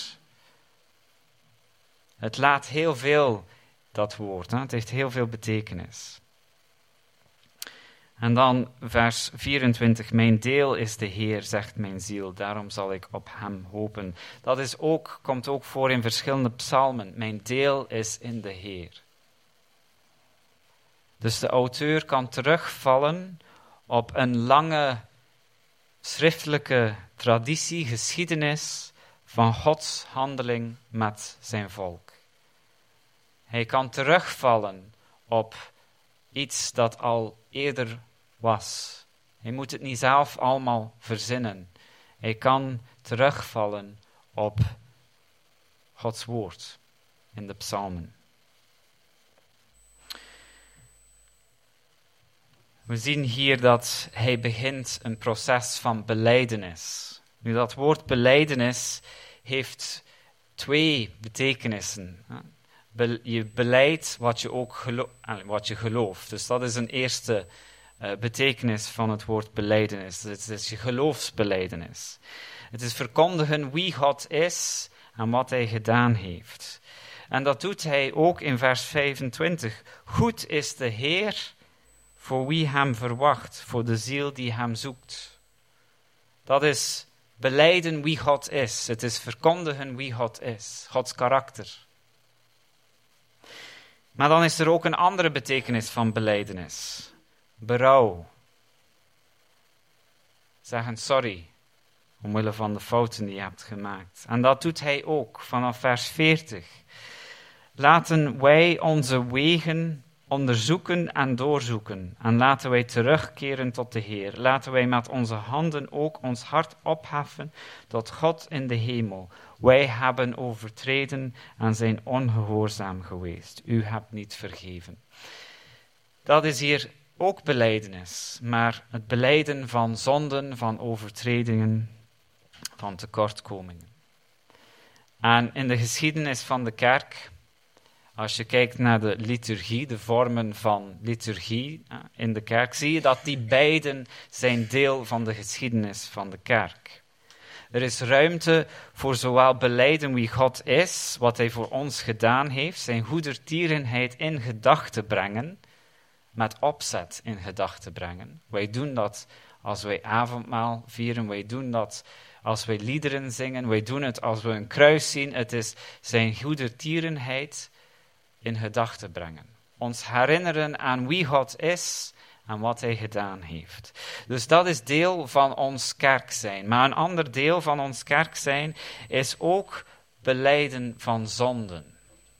Het laat heel veel, dat woord. Hè? Het heeft heel veel betekenis. En dan vers vierentwintig. Mijn deel is de Heer, zegt mijn ziel. Daarom zal ik op hem hopen. Dat is ook, komt ook voor in verschillende psalmen. Mijn deel is in de Heer. Dus de auteur kan terugvallen op een lange schriftelijke traditie, geschiedenis van Gods handeling met zijn volk. Hij kan terugvallen op iets dat al eerder was. Hij moet het niet zelf allemaal verzinnen. Hij kan terugvallen op Gods woord in de psalmen. We zien hier dat hij begint een proces van belijdenis. Nu, dat woord belijdenis heeft twee betekenissen. Be- je beleidt wat je ook gelo- wat je gelooft. Dus dat is een eerste uh, betekenis van het woord belijdenis. Het is je geloofsbelijdenis. Het is verkondigen wie God is en wat hij gedaan heeft. En dat doet hij ook in vers vijfentwintig. Goed is de Heer voor wie hem verwacht, voor de ziel die hem zoekt. Dat is belijden wie God is. Het is verkondigen wie God is. Gods karakter. Maar dan is er ook een andere betekenis van belijdenis. Berouw. Zeggen sorry. Omwille van de fouten die je hebt gemaakt. En dat doet hij ook vanaf vers veertig. Laten wij onze wegen onderzoeken en doorzoeken. En laten wij terugkeren tot de Heer. Laten wij met onze handen ook ons hart opheffen tot God in de hemel. Wij hebben overtreden en zijn ongehoorzaam geweest. U hebt niet vergeven. Dat is hier ook belijdenis. Maar het belijden van zonden, van overtredingen, van tekortkomingen. En in de geschiedenis van de kerk, als je kijkt naar de liturgie, de vormen van liturgie in de kerk, zie je dat die beiden zijn deel van de geschiedenis van de kerk. Er is ruimte voor zowel belijden wie God is, wat hij voor ons gedaan heeft, zijn goedertierenheid in gedachten brengen, met opzet in gedachten brengen. Wij doen dat als wij avondmaal vieren, wij doen dat als wij liederen zingen, wij doen het als we een kruis zien. Het is zijn goedertierenheid in gedachten brengen. Ons herinneren aan wie God is en wat hij gedaan heeft. Dus dat is deel van ons kerk zijn. Maar een ander deel van ons kerk zijn is ook belijden van zonden.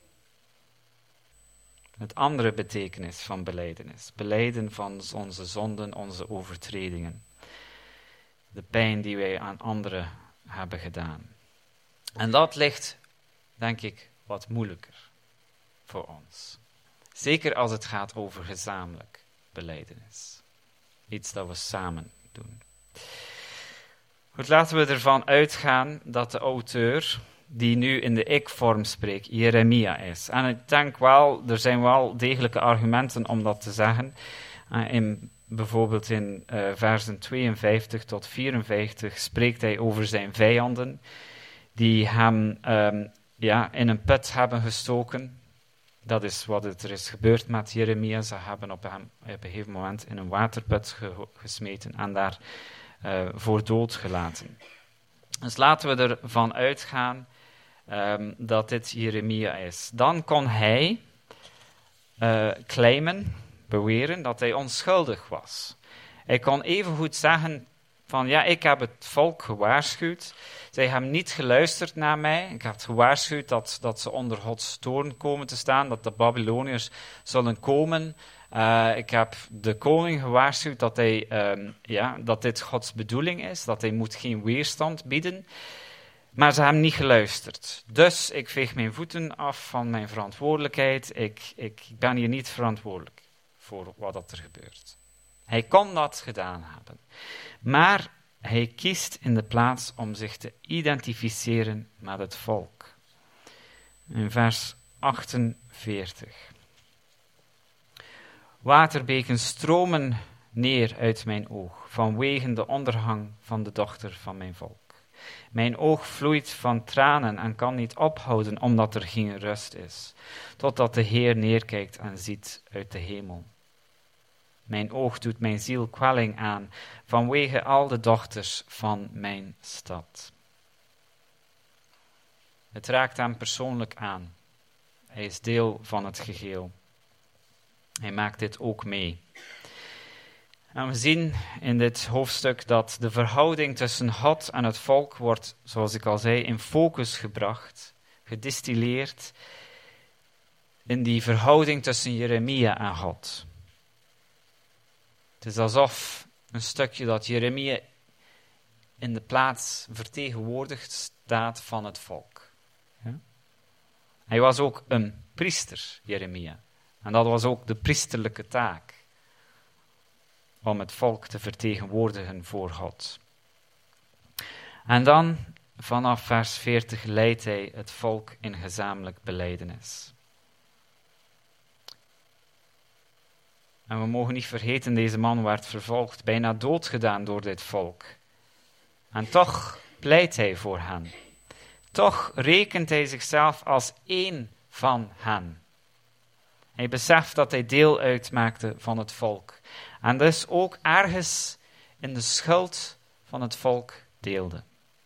Het andere betekenis van belijdenis. Belijden van onze zonden, onze overtredingen. De pijn die wij aan anderen hebben gedaan. En dat ligt, denk ik, wat moeilijker voor ons. Zeker als het gaat over gezamenlijk belijdenis. Iets dat we samen doen. Goed, laten we ervan uitgaan dat de auteur, die nu in de ik-vorm spreekt, Jeremia is. En ik denk wel, er zijn wel degelijke argumenten om dat te zeggen. Uh, in, bijvoorbeeld in uh, versen tweeënvijftig tot vierenvijftig spreekt hij over zijn vijanden, die hem um, ja, in een put hebben gestoken. Dat is wat er is gebeurd met Jeremia. Ze hebben op hem op een gegeven moment in een waterput ge- gesmeten en daar uh, voor dood gelaten. Dus laten we ervan uitgaan um, dat dit Jeremia is. Dan kon hij uh, claimen, beweren, dat hij onschuldig was. Hij kon evengoed zeggen van ja, ik heb het volk gewaarschuwd. Zij hebben niet geluisterd naar mij. Ik heb het gewaarschuwd dat, dat ze onder Gods toorn komen te staan, dat de Babyloniërs zullen komen. Uh, ik heb de koning gewaarschuwd dat, hij, um, ja, dat dit Gods bedoeling is, dat hij moet geen weerstand bieden. Maar ze hebben niet geluisterd. Dus ik veeg mijn voeten af van mijn verantwoordelijkheid. Ik, ik ben hier niet verantwoordelijk voor wat er gebeurt. Hij kon dat gedaan hebben. Maar hij kiest in de plaats om zich te identificeren met het volk. In vers achtenveertig. Waterbeken stromen neer uit mijn oog, vanwege de ondergang van de dochter van mijn volk. Mijn oog vloeit van tranen en kan niet ophouden, omdat er geen rust is, totdat de Heer neerkijkt en ziet uit de hemel. Mijn oog doet mijn ziel kwelling aan, vanwege al de dochters van mijn stad. Het raakt hem persoonlijk aan. Hij is deel van het geheel. Hij maakt dit ook mee. En we zien in dit hoofdstuk dat de verhouding tussen God en het volk wordt, zoals ik al zei, in focus gebracht, gedistilleerd in die verhouding tussen Jeremia en God. Het is alsof een stukje dat Jeremia in de plaats vertegenwoordigd staat van het volk. Ja? Hij was ook een priester, Jeremia. En dat was ook de priesterlijke taak. om het volk te vertegenwoordigen voor God. En dan, vanaf vers veertig, leidt hij het volk in gezamenlijk belijdenis. En we mogen niet vergeten, deze man werd vervolgd, bijna doodgedaan door dit volk. En toch pleit hij voor hen. Toch rekent hij zichzelf als één van hen. Hij beseft dat hij deel uitmaakte van het volk. En dus ook ergens in de schuld van het volk deelde.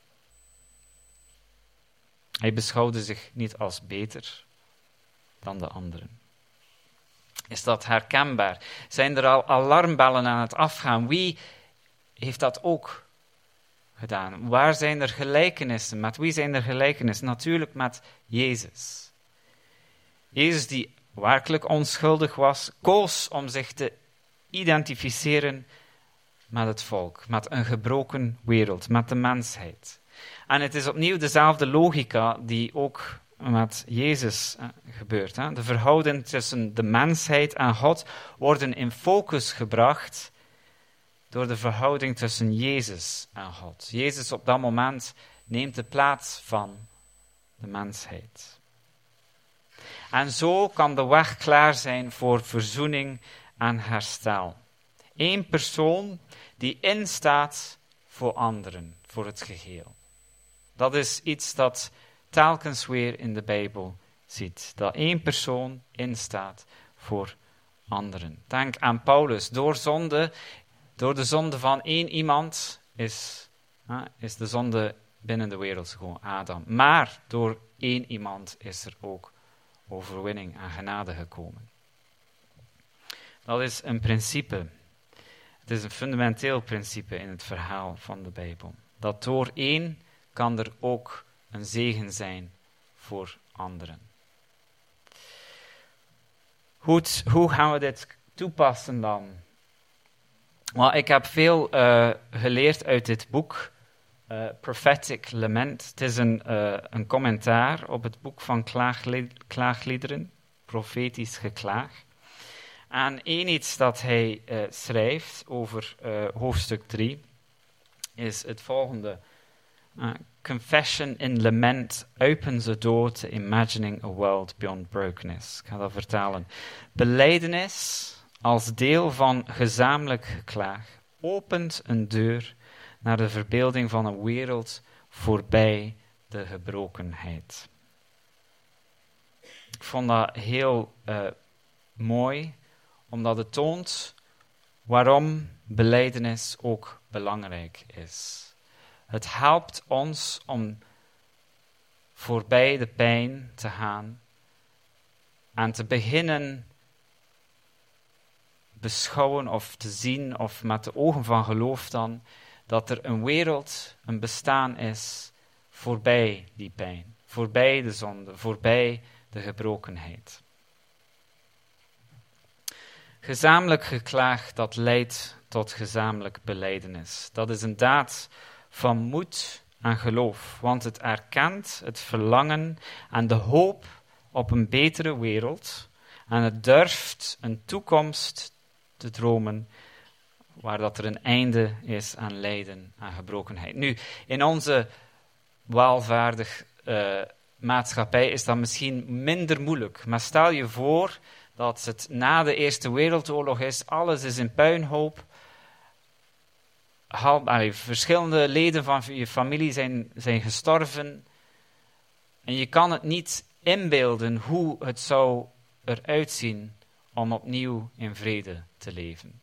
Hij beschouwde zich niet als beter dan de anderen. Is dat herkenbaar? Zijn er al alarmbellen aan het afgaan? Wie heeft dat ook gedaan? Waar zijn er gelijkenissen? Met wie zijn er gelijkenissen? Natuurlijk met Jezus. Jezus die werkelijk onschuldig was, koos om zich te identificeren met het volk, met een gebroken wereld, met de mensheid. En het is opnieuw dezelfde logica die ook met Jezus uh, gebeurt. Hè? De verhoudingen tussen de mensheid en God worden in focus gebracht door de verhouding tussen Jezus en God. Jezus op dat moment neemt de plaats van de mensheid. En zo kan de weg klaar zijn voor verzoening en herstel. Eén persoon die instaat voor anderen, voor het geheel. Dat is iets dat telkens weer in de Bijbel ziet. Dat één persoon instaat voor anderen. Denk aan Paulus. Door zonde, door de zonde van één iemand is, uh, is de zonde binnen de wereld gewoon Adam. Maar door één iemand is er ook overwinning en genade gekomen. Dat is een principe. Het is een fundamenteel principe in het verhaal van de Bijbel. Dat door één kan er ook een zegen zijn voor anderen. Goed, hoe gaan we dit toepassen dan? Well, ik heb veel uh, geleerd uit dit boek, uh, Prophetic Lament. Het is een, uh, een commentaar op het boek van klaaglied- klaagliederen, profetisch geklaag. En één iets dat hij uh, schrijft over uh, hoofdstuk drie is het volgende. Uh, Confession in lament opens the door to imagining a world beyond brokenness. Ik ga dat vertalen. Belijdenis als deel van gezamenlijk geklaag opent een deur naar de verbeelding van een wereld voorbij de gebrokenheid. Ik vond dat heel uh, mooi, omdat het toont waarom belijdenis ook belangrijk is. Het helpt ons om voorbij de pijn te gaan en te beginnen beschouwen of te zien, of met de ogen van geloof dan, dat er een wereld, een bestaan is voorbij die pijn, voorbij de zonde, voorbij de gebrokenheid. Gezamenlijk geklaag, dat leidt tot gezamenlijk belijdenis. Dat is een daad van moed en geloof, want het erkent het verlangen en de hoop op een betere wereld en het durft een toekomst te dromen waar dat er een einde is aan lijden en gebrokenheid. Nu, in onze welvaardige uh, maatschappij is dat misschien minder moeilijk, maar stel je voor dat het na de Eerste Wereldoorlog is, alles is in puinhoop. Hal, allee, verschillende leden van je familie zijn, zijn gestorven. En je kan het niet inbeelden hoe het zou eruit zien om opnieuw in vrede te leven.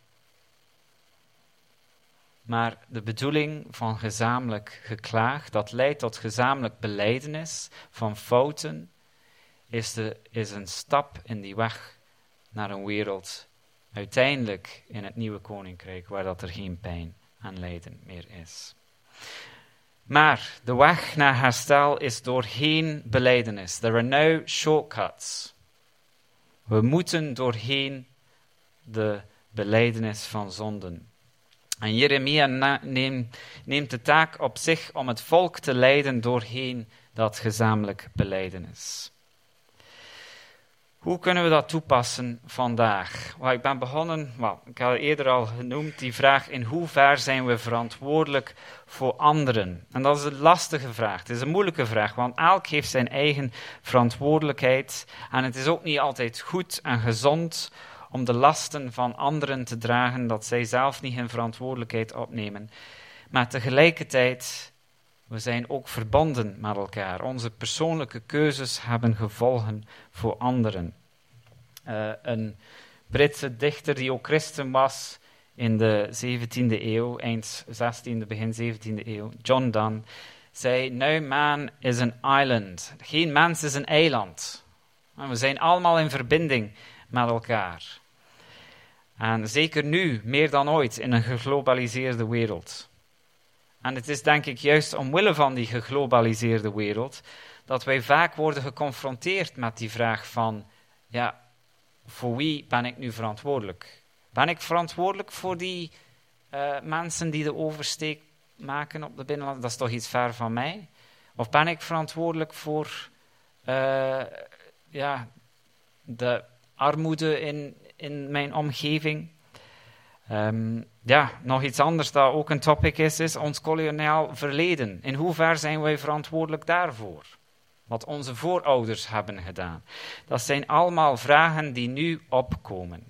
Maar de bedoeling van gezamenlijk geklaag, dat leidt tot gezamenlijk belijdenis van fouten, is, de, is een stap in die weg naar een wereld, uiteindelijk in het nieuwe koninkrijk, waar dat er geen pijn en lijden meer is. Maar de weg naar herstel is doorheen belijdenis. There are no shortcuts. We moeten doorheen de belijdenis van zonden. En Jeremia na, neemt, neemt de taak op zich om het volk te leiden doorheen dat gezamenlijk belijdenis. Hoe kunnen we dat toepassen vandaag? Well, ik ben begonnen, well, ik had het eerder al genoemd, die vraag: in hoever zijn we verantwoordelijk voor anderen? En dat is een lastige vraag. Het is een moeilijke vraag, want elk heeft zijn eigen verantwoordelijkheid. En het is ook niet altijd goed en gezond om de lasten van anderen te dragen, dat zij zelf niet hun verantwoordelijkheid opnemen. Maar tegelijkertijd, we zijn ook verbonden met elkaar. Onze persoonlijke keuzes hebben gevolgen voor anderen. Uh, een Britse dichter die ook christen was in de zeventiende eeuw, eind zestiende, begin zeventiende eeuw, John Donne, zei: "No man is an island." Geen mens is een eiland. En we zijn allemaal in verbinding met elkaar. En zeker nu, meer dan ooit, in een geglobaliseerde wereld. En het is denk ik juist omwille van die geglobaliseerde wereld dat wij vaak worden geconfronteerd met die vraag van: ja, voor wie ben ik nu verantwoordelijk? Ben ik verantwoordelijk voor die uh, mensen die de oversteek maken op de binnenland? Dat is toch iets ver van mij? Of ben ik verantwoordelijk voor uh, ja, de armoede in, in mijn omgeving? Um, ja, nog iets anders dat ook een topic is, is ons koloniaal verleden. In hoever zijn wij verantwoordelijk daarvoor? Wat onze voorouders hebben gedaan. Dat zijn allemaal vragen die nu opkomen.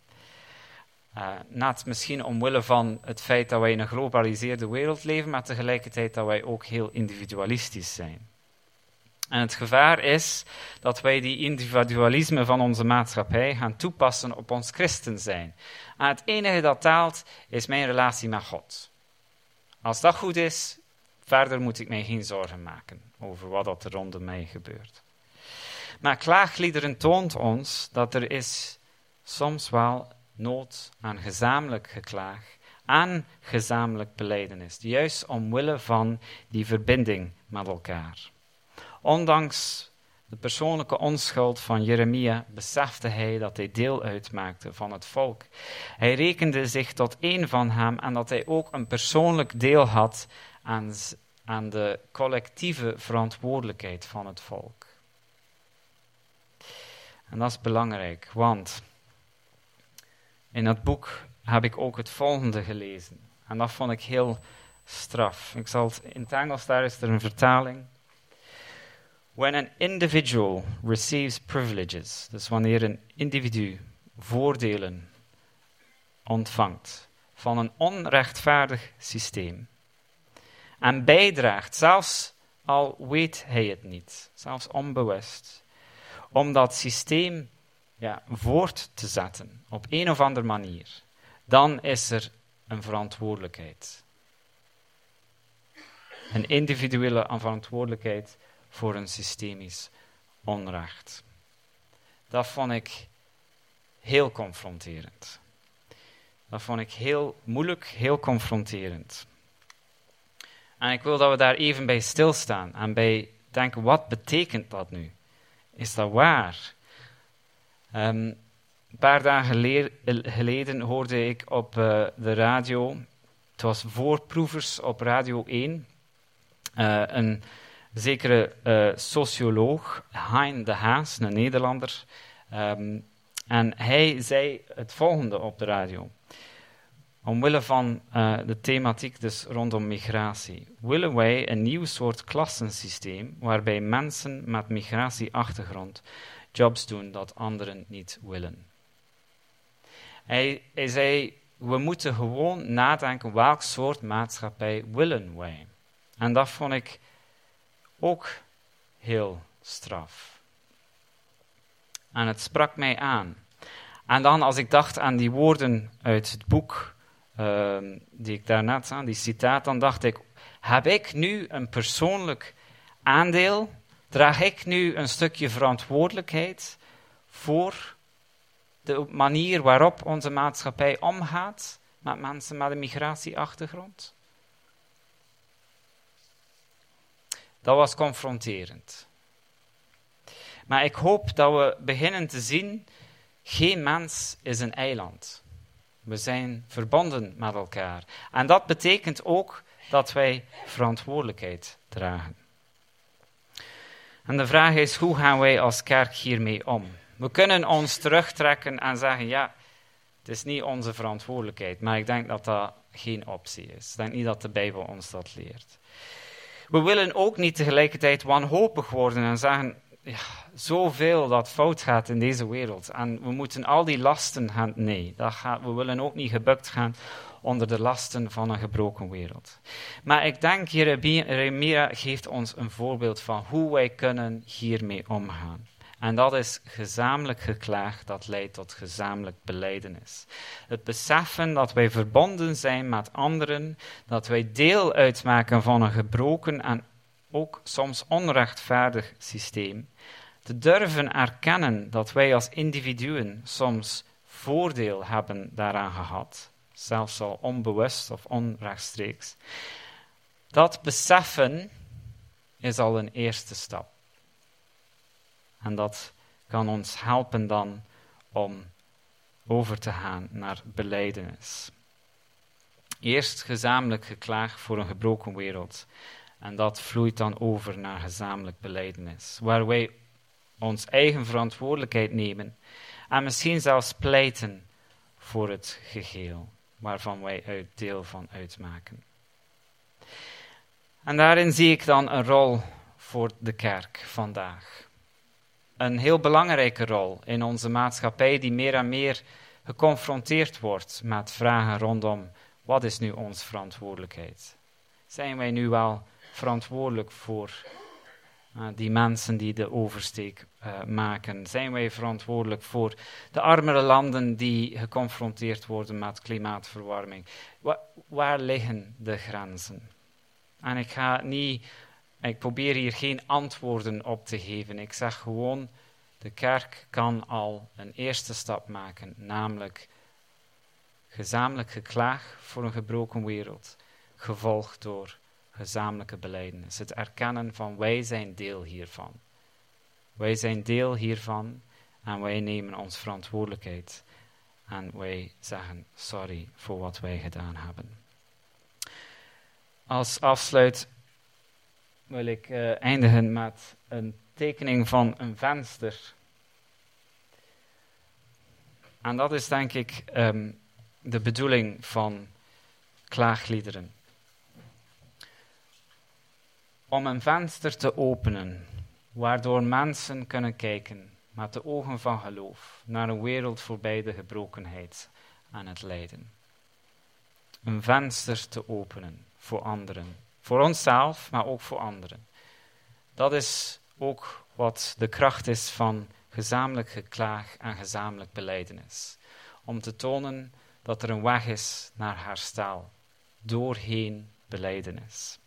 Uh, net misschien omwille van het feit dat wij in een globaliseerde wereld leven, maar tegelijkertijd dat wij ook heel individualistisch zijn. En het gevaar is dat wij die individualisme van onze maatschappij gaan toepassen op ons christen zijn. En het enige dat telt is mijn relatie met God. Als dat goed is, verder moet ik mij geen zorgen maken over wat er rondom mij gebeurt. Maar klaagliederen toont ons dat er is soms wel nood aan gezamenlijk geklaag, aan gezamenlijk belijdenis, juist omwille van die verbinding met elkaar. Ondanks de persoonlijke onschuld van Jeremia besefte hij dat hij deel uitmaakte van het volk. Hij rekende zich tot één van hem en dat hij ook een persoonlijk deel had aan, aan de collectieve verantwoordelijkheid van het volk. En dat is belangrijk, want in dat boek heb ik ook het volgende gelezen. En dat vond ik heel straf. Ik zal het, in het Engels, daar is er een vertaling. When an individual receives privileges, dus wanneer een individu voordelen ontvangt van een onrechtvaardig systeem en bijdraagt, zelfs al weet hij het niet, zelfs onbewust, om dat systeem ja, voort te zetten op een of andere manier, dan is er een verantwoordelijkheid. Een individuele verantwoordelijkheid voor een systemisch onrecht. Dat vond ik heel confronterend. Dat vond ik heel moeilijk, heel confronterend. En ik wil dat we daar even bij stilstaan en bij denken, wat betekent dat nu? Is dat waar? Um, een paar dagen leer, geleden hoorde ik op uh, de radio, het was Voorproevers op Radio één, uh, een zekere uh, socioloog, Hein de Haas, een Nederlander, um, en hij zei het volgende op de radio. Omwille van uh, de thematiek dus rondom migratie, willen wij een nieuw soort klassensysteem waarbij mensen met migratieachtergrond jobs doen dat anderen niet willen. Hij, hij zei, we moeten gewoon nadenken welk soort maatschappij willen wij. En dat vond ik ook heel straf. En het sprak mij aan. En dan als ik dacht aan die woorden uit het boek, uh, die ik daarnet aan, die citaat, dan dacht ik, heb ik nu een persoonlijk aandeel? Draag ik nu een stukje verantwoordelijkheid voor de manier waarop onze maatschappij omgaat met mensen met een migratieachtergrond? Dat was confronterend. Maar ik hoop dat we beginnen te zien, geen mens is een eiland. We zijn verbonden met elkaar. En dat betekent ook dat wij verantwoordelijkheid dragen. En de vraag is, hoe gaan wij als kerk hiermee om? We kunnen ons terugtrekken en zeggen, ja, het is niet onze verantwoordelijkheid. Maar ik denk dat dat geen optie is. Ik denk niet dat de Bijbel ons dat leert. We willen ook niet tegelijkertijd wanhopig worden en zeggen, ja, zoveel dat fout gaat in deze wereld. En we moeten al die lasten gaan. Nee, dat gaat, we willen ook niet gebukt gaan onder de lasten van een gebroken wereld. Maar ik denk, Jeremia geeft ons een voorbeeld van hoe wij kunnen hiermee omgaan. En dat is gezamenlijk geklaag, dat leidt tot gezamenlijk belijdenis. Het beseffen dat wij verbonden zijn met anderen, dat wij deel uitmaken van een gebroken en ook soms onrechtvaardig systeem. Te durven erkennen dat wij als individuen soms voordeel hebben daaraan gehad, zelfs al onbewust of onrechtstreeks. Dat beseffen is al een eerste stap. En dat kan ons helpen dan om over te gaan naar belijdenis. Eerst gezamenlijk geklaag voor een gebroken wereld. En dat vloeit dan over naar gezamenlijk belijdenis. Waar wij ons eigen verantwoordelijkheid nemen. En misschien zelfs pleiten voor het geheel. Waarvan wij uit deel van uitmaken. En daarin zie ik dan een rol voor de kerk vandaag. Een heel belangrijke rol in onze maatschappij die meer en meer geconfronteerd wordt met vragen rondom wat is nu onze verantwoordelijkheid? Zijn wij nu wel verantwoordelijk voor uh, die mensen die de oversteek uh, maken? Zijn wij verantwoordelijk voor de armere landen die geconfronteerd worden met klimaatverwarming? Wa- waar liggen de grenzen? En ik ga niet... Ik probeer hier geen antwoorden op te geven. Ik zeg gewoon, de kerk kan al een eerste stap maken, namelijk gezamenlijk geklaag voor een gebroken wereld, gevolgd door gezamenlijke belijdenis. Het erkennen van wij zijn deel hiervan. Wij zijn deel hiervan en wij nemen onze verantwoordelijkheid en wij zeggen sorry voor wat wij gedaan hebben. Als afsluit wil ik uh, eindigen met een tekening van een venster. En dat is denk ik um, de bedoeling van klaagliederen. Om een venster te openen, waardoor mensen kunnen kijken met de ogen van geloof naar een wereld voorbij de gebrokenheid en het lijden. Een venster te openen voor anderen. Voor onszelf, maar ook voor anderen. Dat is ook wat de kracht is van gezamenlijk geklaag en gezamenlijk belijdenis. Om te tonen dat er een weg is naar herstel, doorheen belijdenis.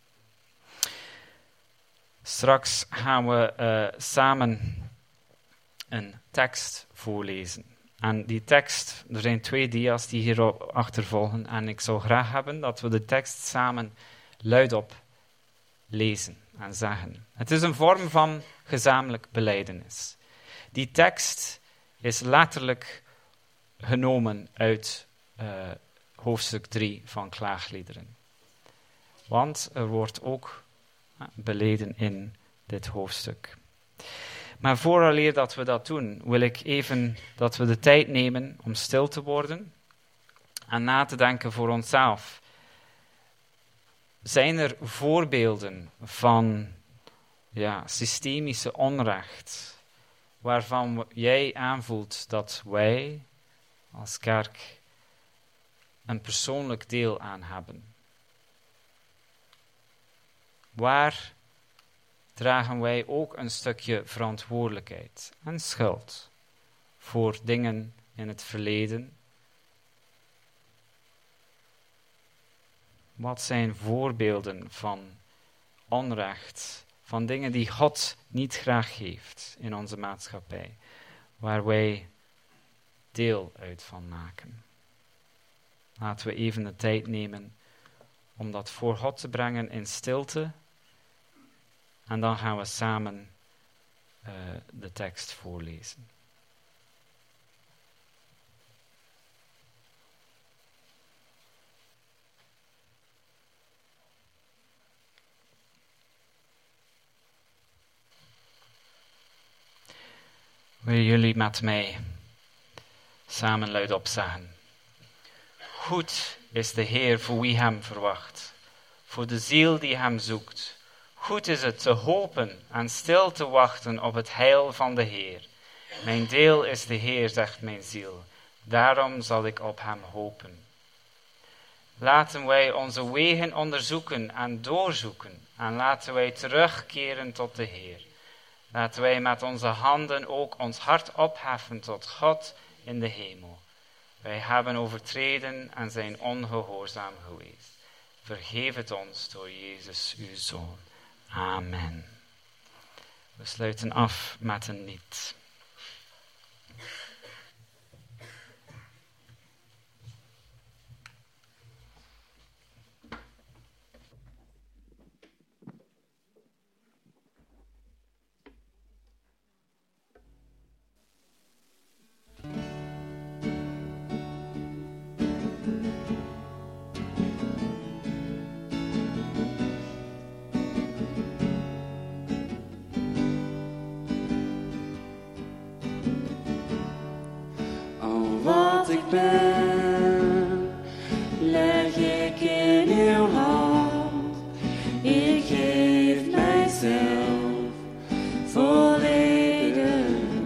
Straks gaan we uh, samen een tekst voorlezen. En die tekst, er zijn twee dia's die hier achtervolgen. En ik zou graag hebben dat we de tekst samen luidop lezen en zeggen. Het is een vorm van gezamenlijk belijdenis. Die tekst is letterlijk genomen uit uh, hoofdstuk drie van Klaagliederen. Want er wordt ook uh, beleden in dit hoofdstuk. Maar vooraleer dat we dat doen, wil ik even dat we de tijd nemen om stil te worden en na te denken voor onszelf. Zijn er voorbeelden van ja, systemische onrecht waarvan jij aanvoelt dat wij als kerk een persoonlijk deel aan hebben? Waar dragen wij ook een stukje verantwoordelijkheid en schuld voor dingen in het verleden? Wat zijn voorbeelden van onrecht, van dingen die God niet graag geeft in onze maatschappij, waar wij deel uit van maken? Laten we even de tijd nemen om dat voor God te brengen in stilte. En dan gaan we samen uh, de tekst voorlezen. Willen jullie met mij samen luidop zeggen. Goed is de Heer voor wie hem verwacht, voor de ziel die hem zoekt. Goed is het te hopen en stil te wachten op het heil van de Heer. Mijn deel is de Heer, zegt mijn ziel. Daarom zal ik op hem hopen. Laten wij onze wegen onderzoeken en doorzoeken. En laten wij terugkeren tot de Heer. Laten wij met onze handen ook ons hart opheffen tot God in de hemel. Wij hebben overtreden en zijn ongehoorzaam geweest. Vergeef het ons door Jezus uw Zoon. Amen. We sluiten af met een lied. Ik ben, leg ik in uw hand. Ik geef mijzelf volledig.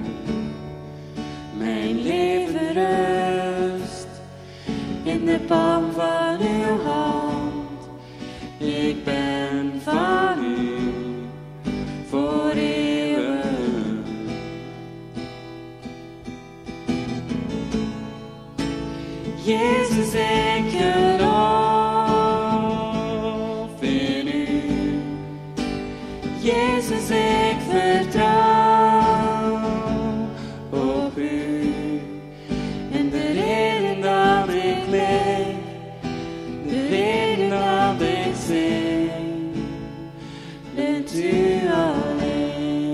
Mijn leven rust in de palm van uw hand. Ik ben van u voor eeuwig. Jezus, ik geloof in u. Jezus, ik vertrouw op u. En de reden dat ik leef, de reden dat ik zing, bent u alleen.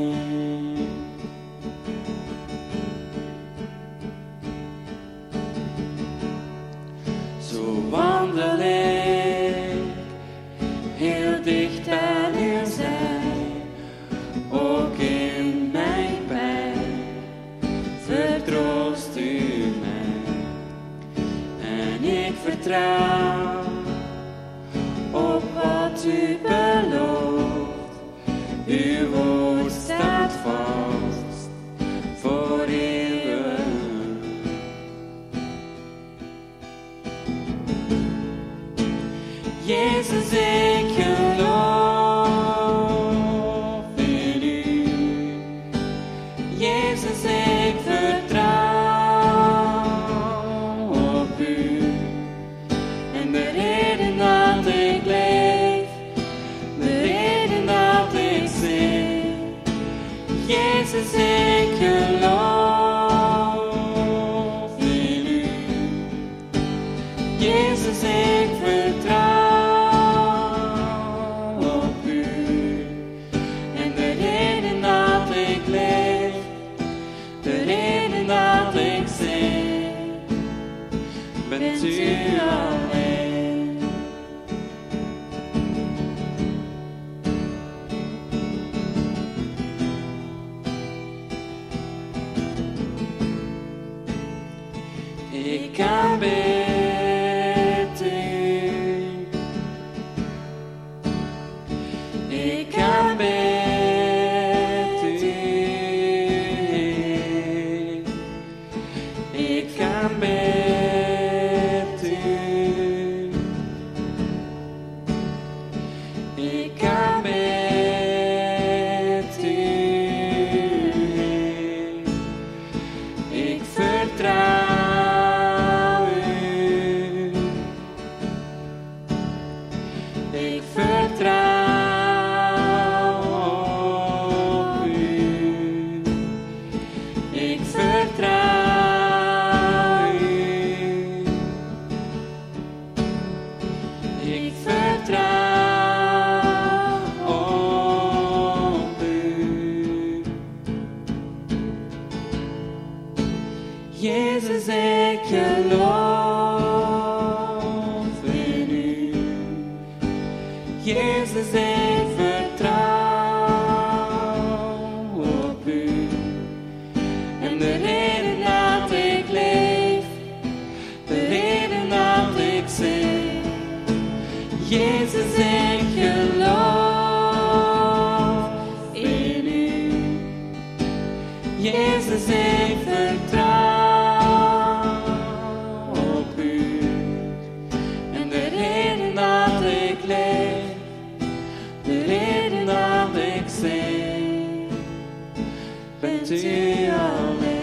Zo wandel ik heel dicht aan uw zij, ook in mijn pijn, vertroost u mij. En ik vertrouw op wat u belooft, uw woord staat vast voor eeuwig. Jezus, ik geloof in u. Jezus, ik vertrouw op u. En de reden dat ik leef, de reden dat ik zing. Jezus, ik geloof in u. Jezus, ik vertrouw. Bent u alleen. Ik aanbid u. Ik aanbid u. Ik aanbid. Jezus, ik geloof in u. Jezus, ik vertrouw op u. Jezus, ik geloof in u. Jezus, ik vertrouw op u. En de reden dat ik leef, de reden dat ik zing, bent u alleen.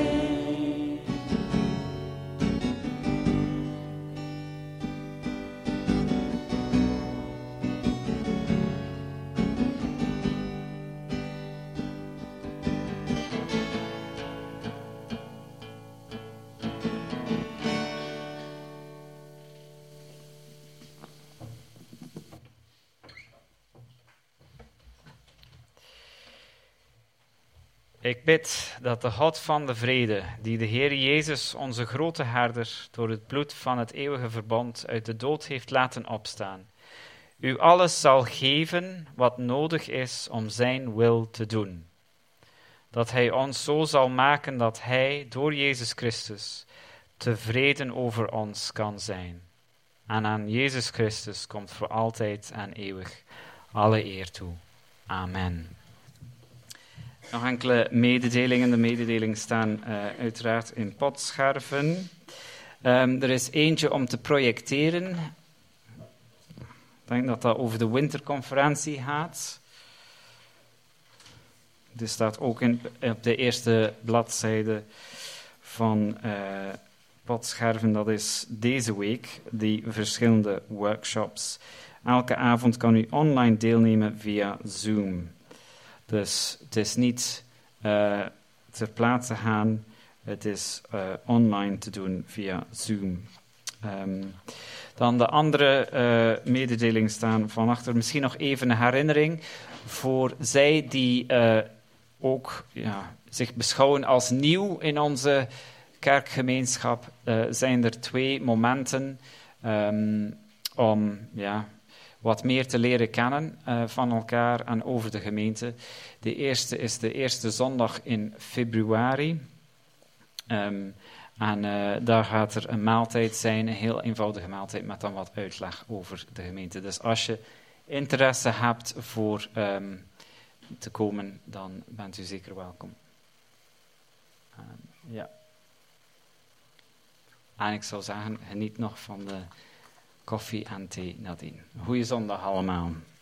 Ik bid dat de God van de vrede, die de Heer Jezus, onze grote herder, door het bloed van het eeuwige verbond uit de dood heeft laten opstaan, u alles zal geven wat nodig is om zijn wil te doen. Dat hij ons zo zal maken dat hij, door Jezus Christus, tevreden over ons kan zijn. En aan Jezus Christus komt voor altijd en eeuwig alle eer toe. Amen. Nog enkele mededelingen. De mededelingen staan uh, uiteraard in potscherven. Um, er is eentje om te projecteren. Ik denk dat dat over de winterconferentie gaat. Dit staat ook in, op de eerste bladzijde van uh, potscherven. Dat is deze week, die verschillende workshops. Elke avond kan u online deelnemen via Zoom. Dus het is niet uh, ter plaatse gaan, het is uh, online te doen via Zoom. Um, dan de andere uh, mededelingen staan van achter. Misschien nog even een herinnering voor zij die uh, ook ja, zich beschouwen als nieuw in onze kerkgemeenschap. Uh, zijn er twee momenten um, om ja, wat meer te leren kennen uh, van elkaar en over de gemeente. De eerste is de eerste zondag in februari. Um, en uh, daar gaat er een maaltijd zijn, een heel eenvoudige maaltijd met dan wat uitleg over de gemeente. Dus als je interesse hebt voor um, te komen, dan bent u zeker welkom. Um, ja. En ik zou zeggen, geniet nog van de koffie en thee nadien. Goeie zondag allemaal.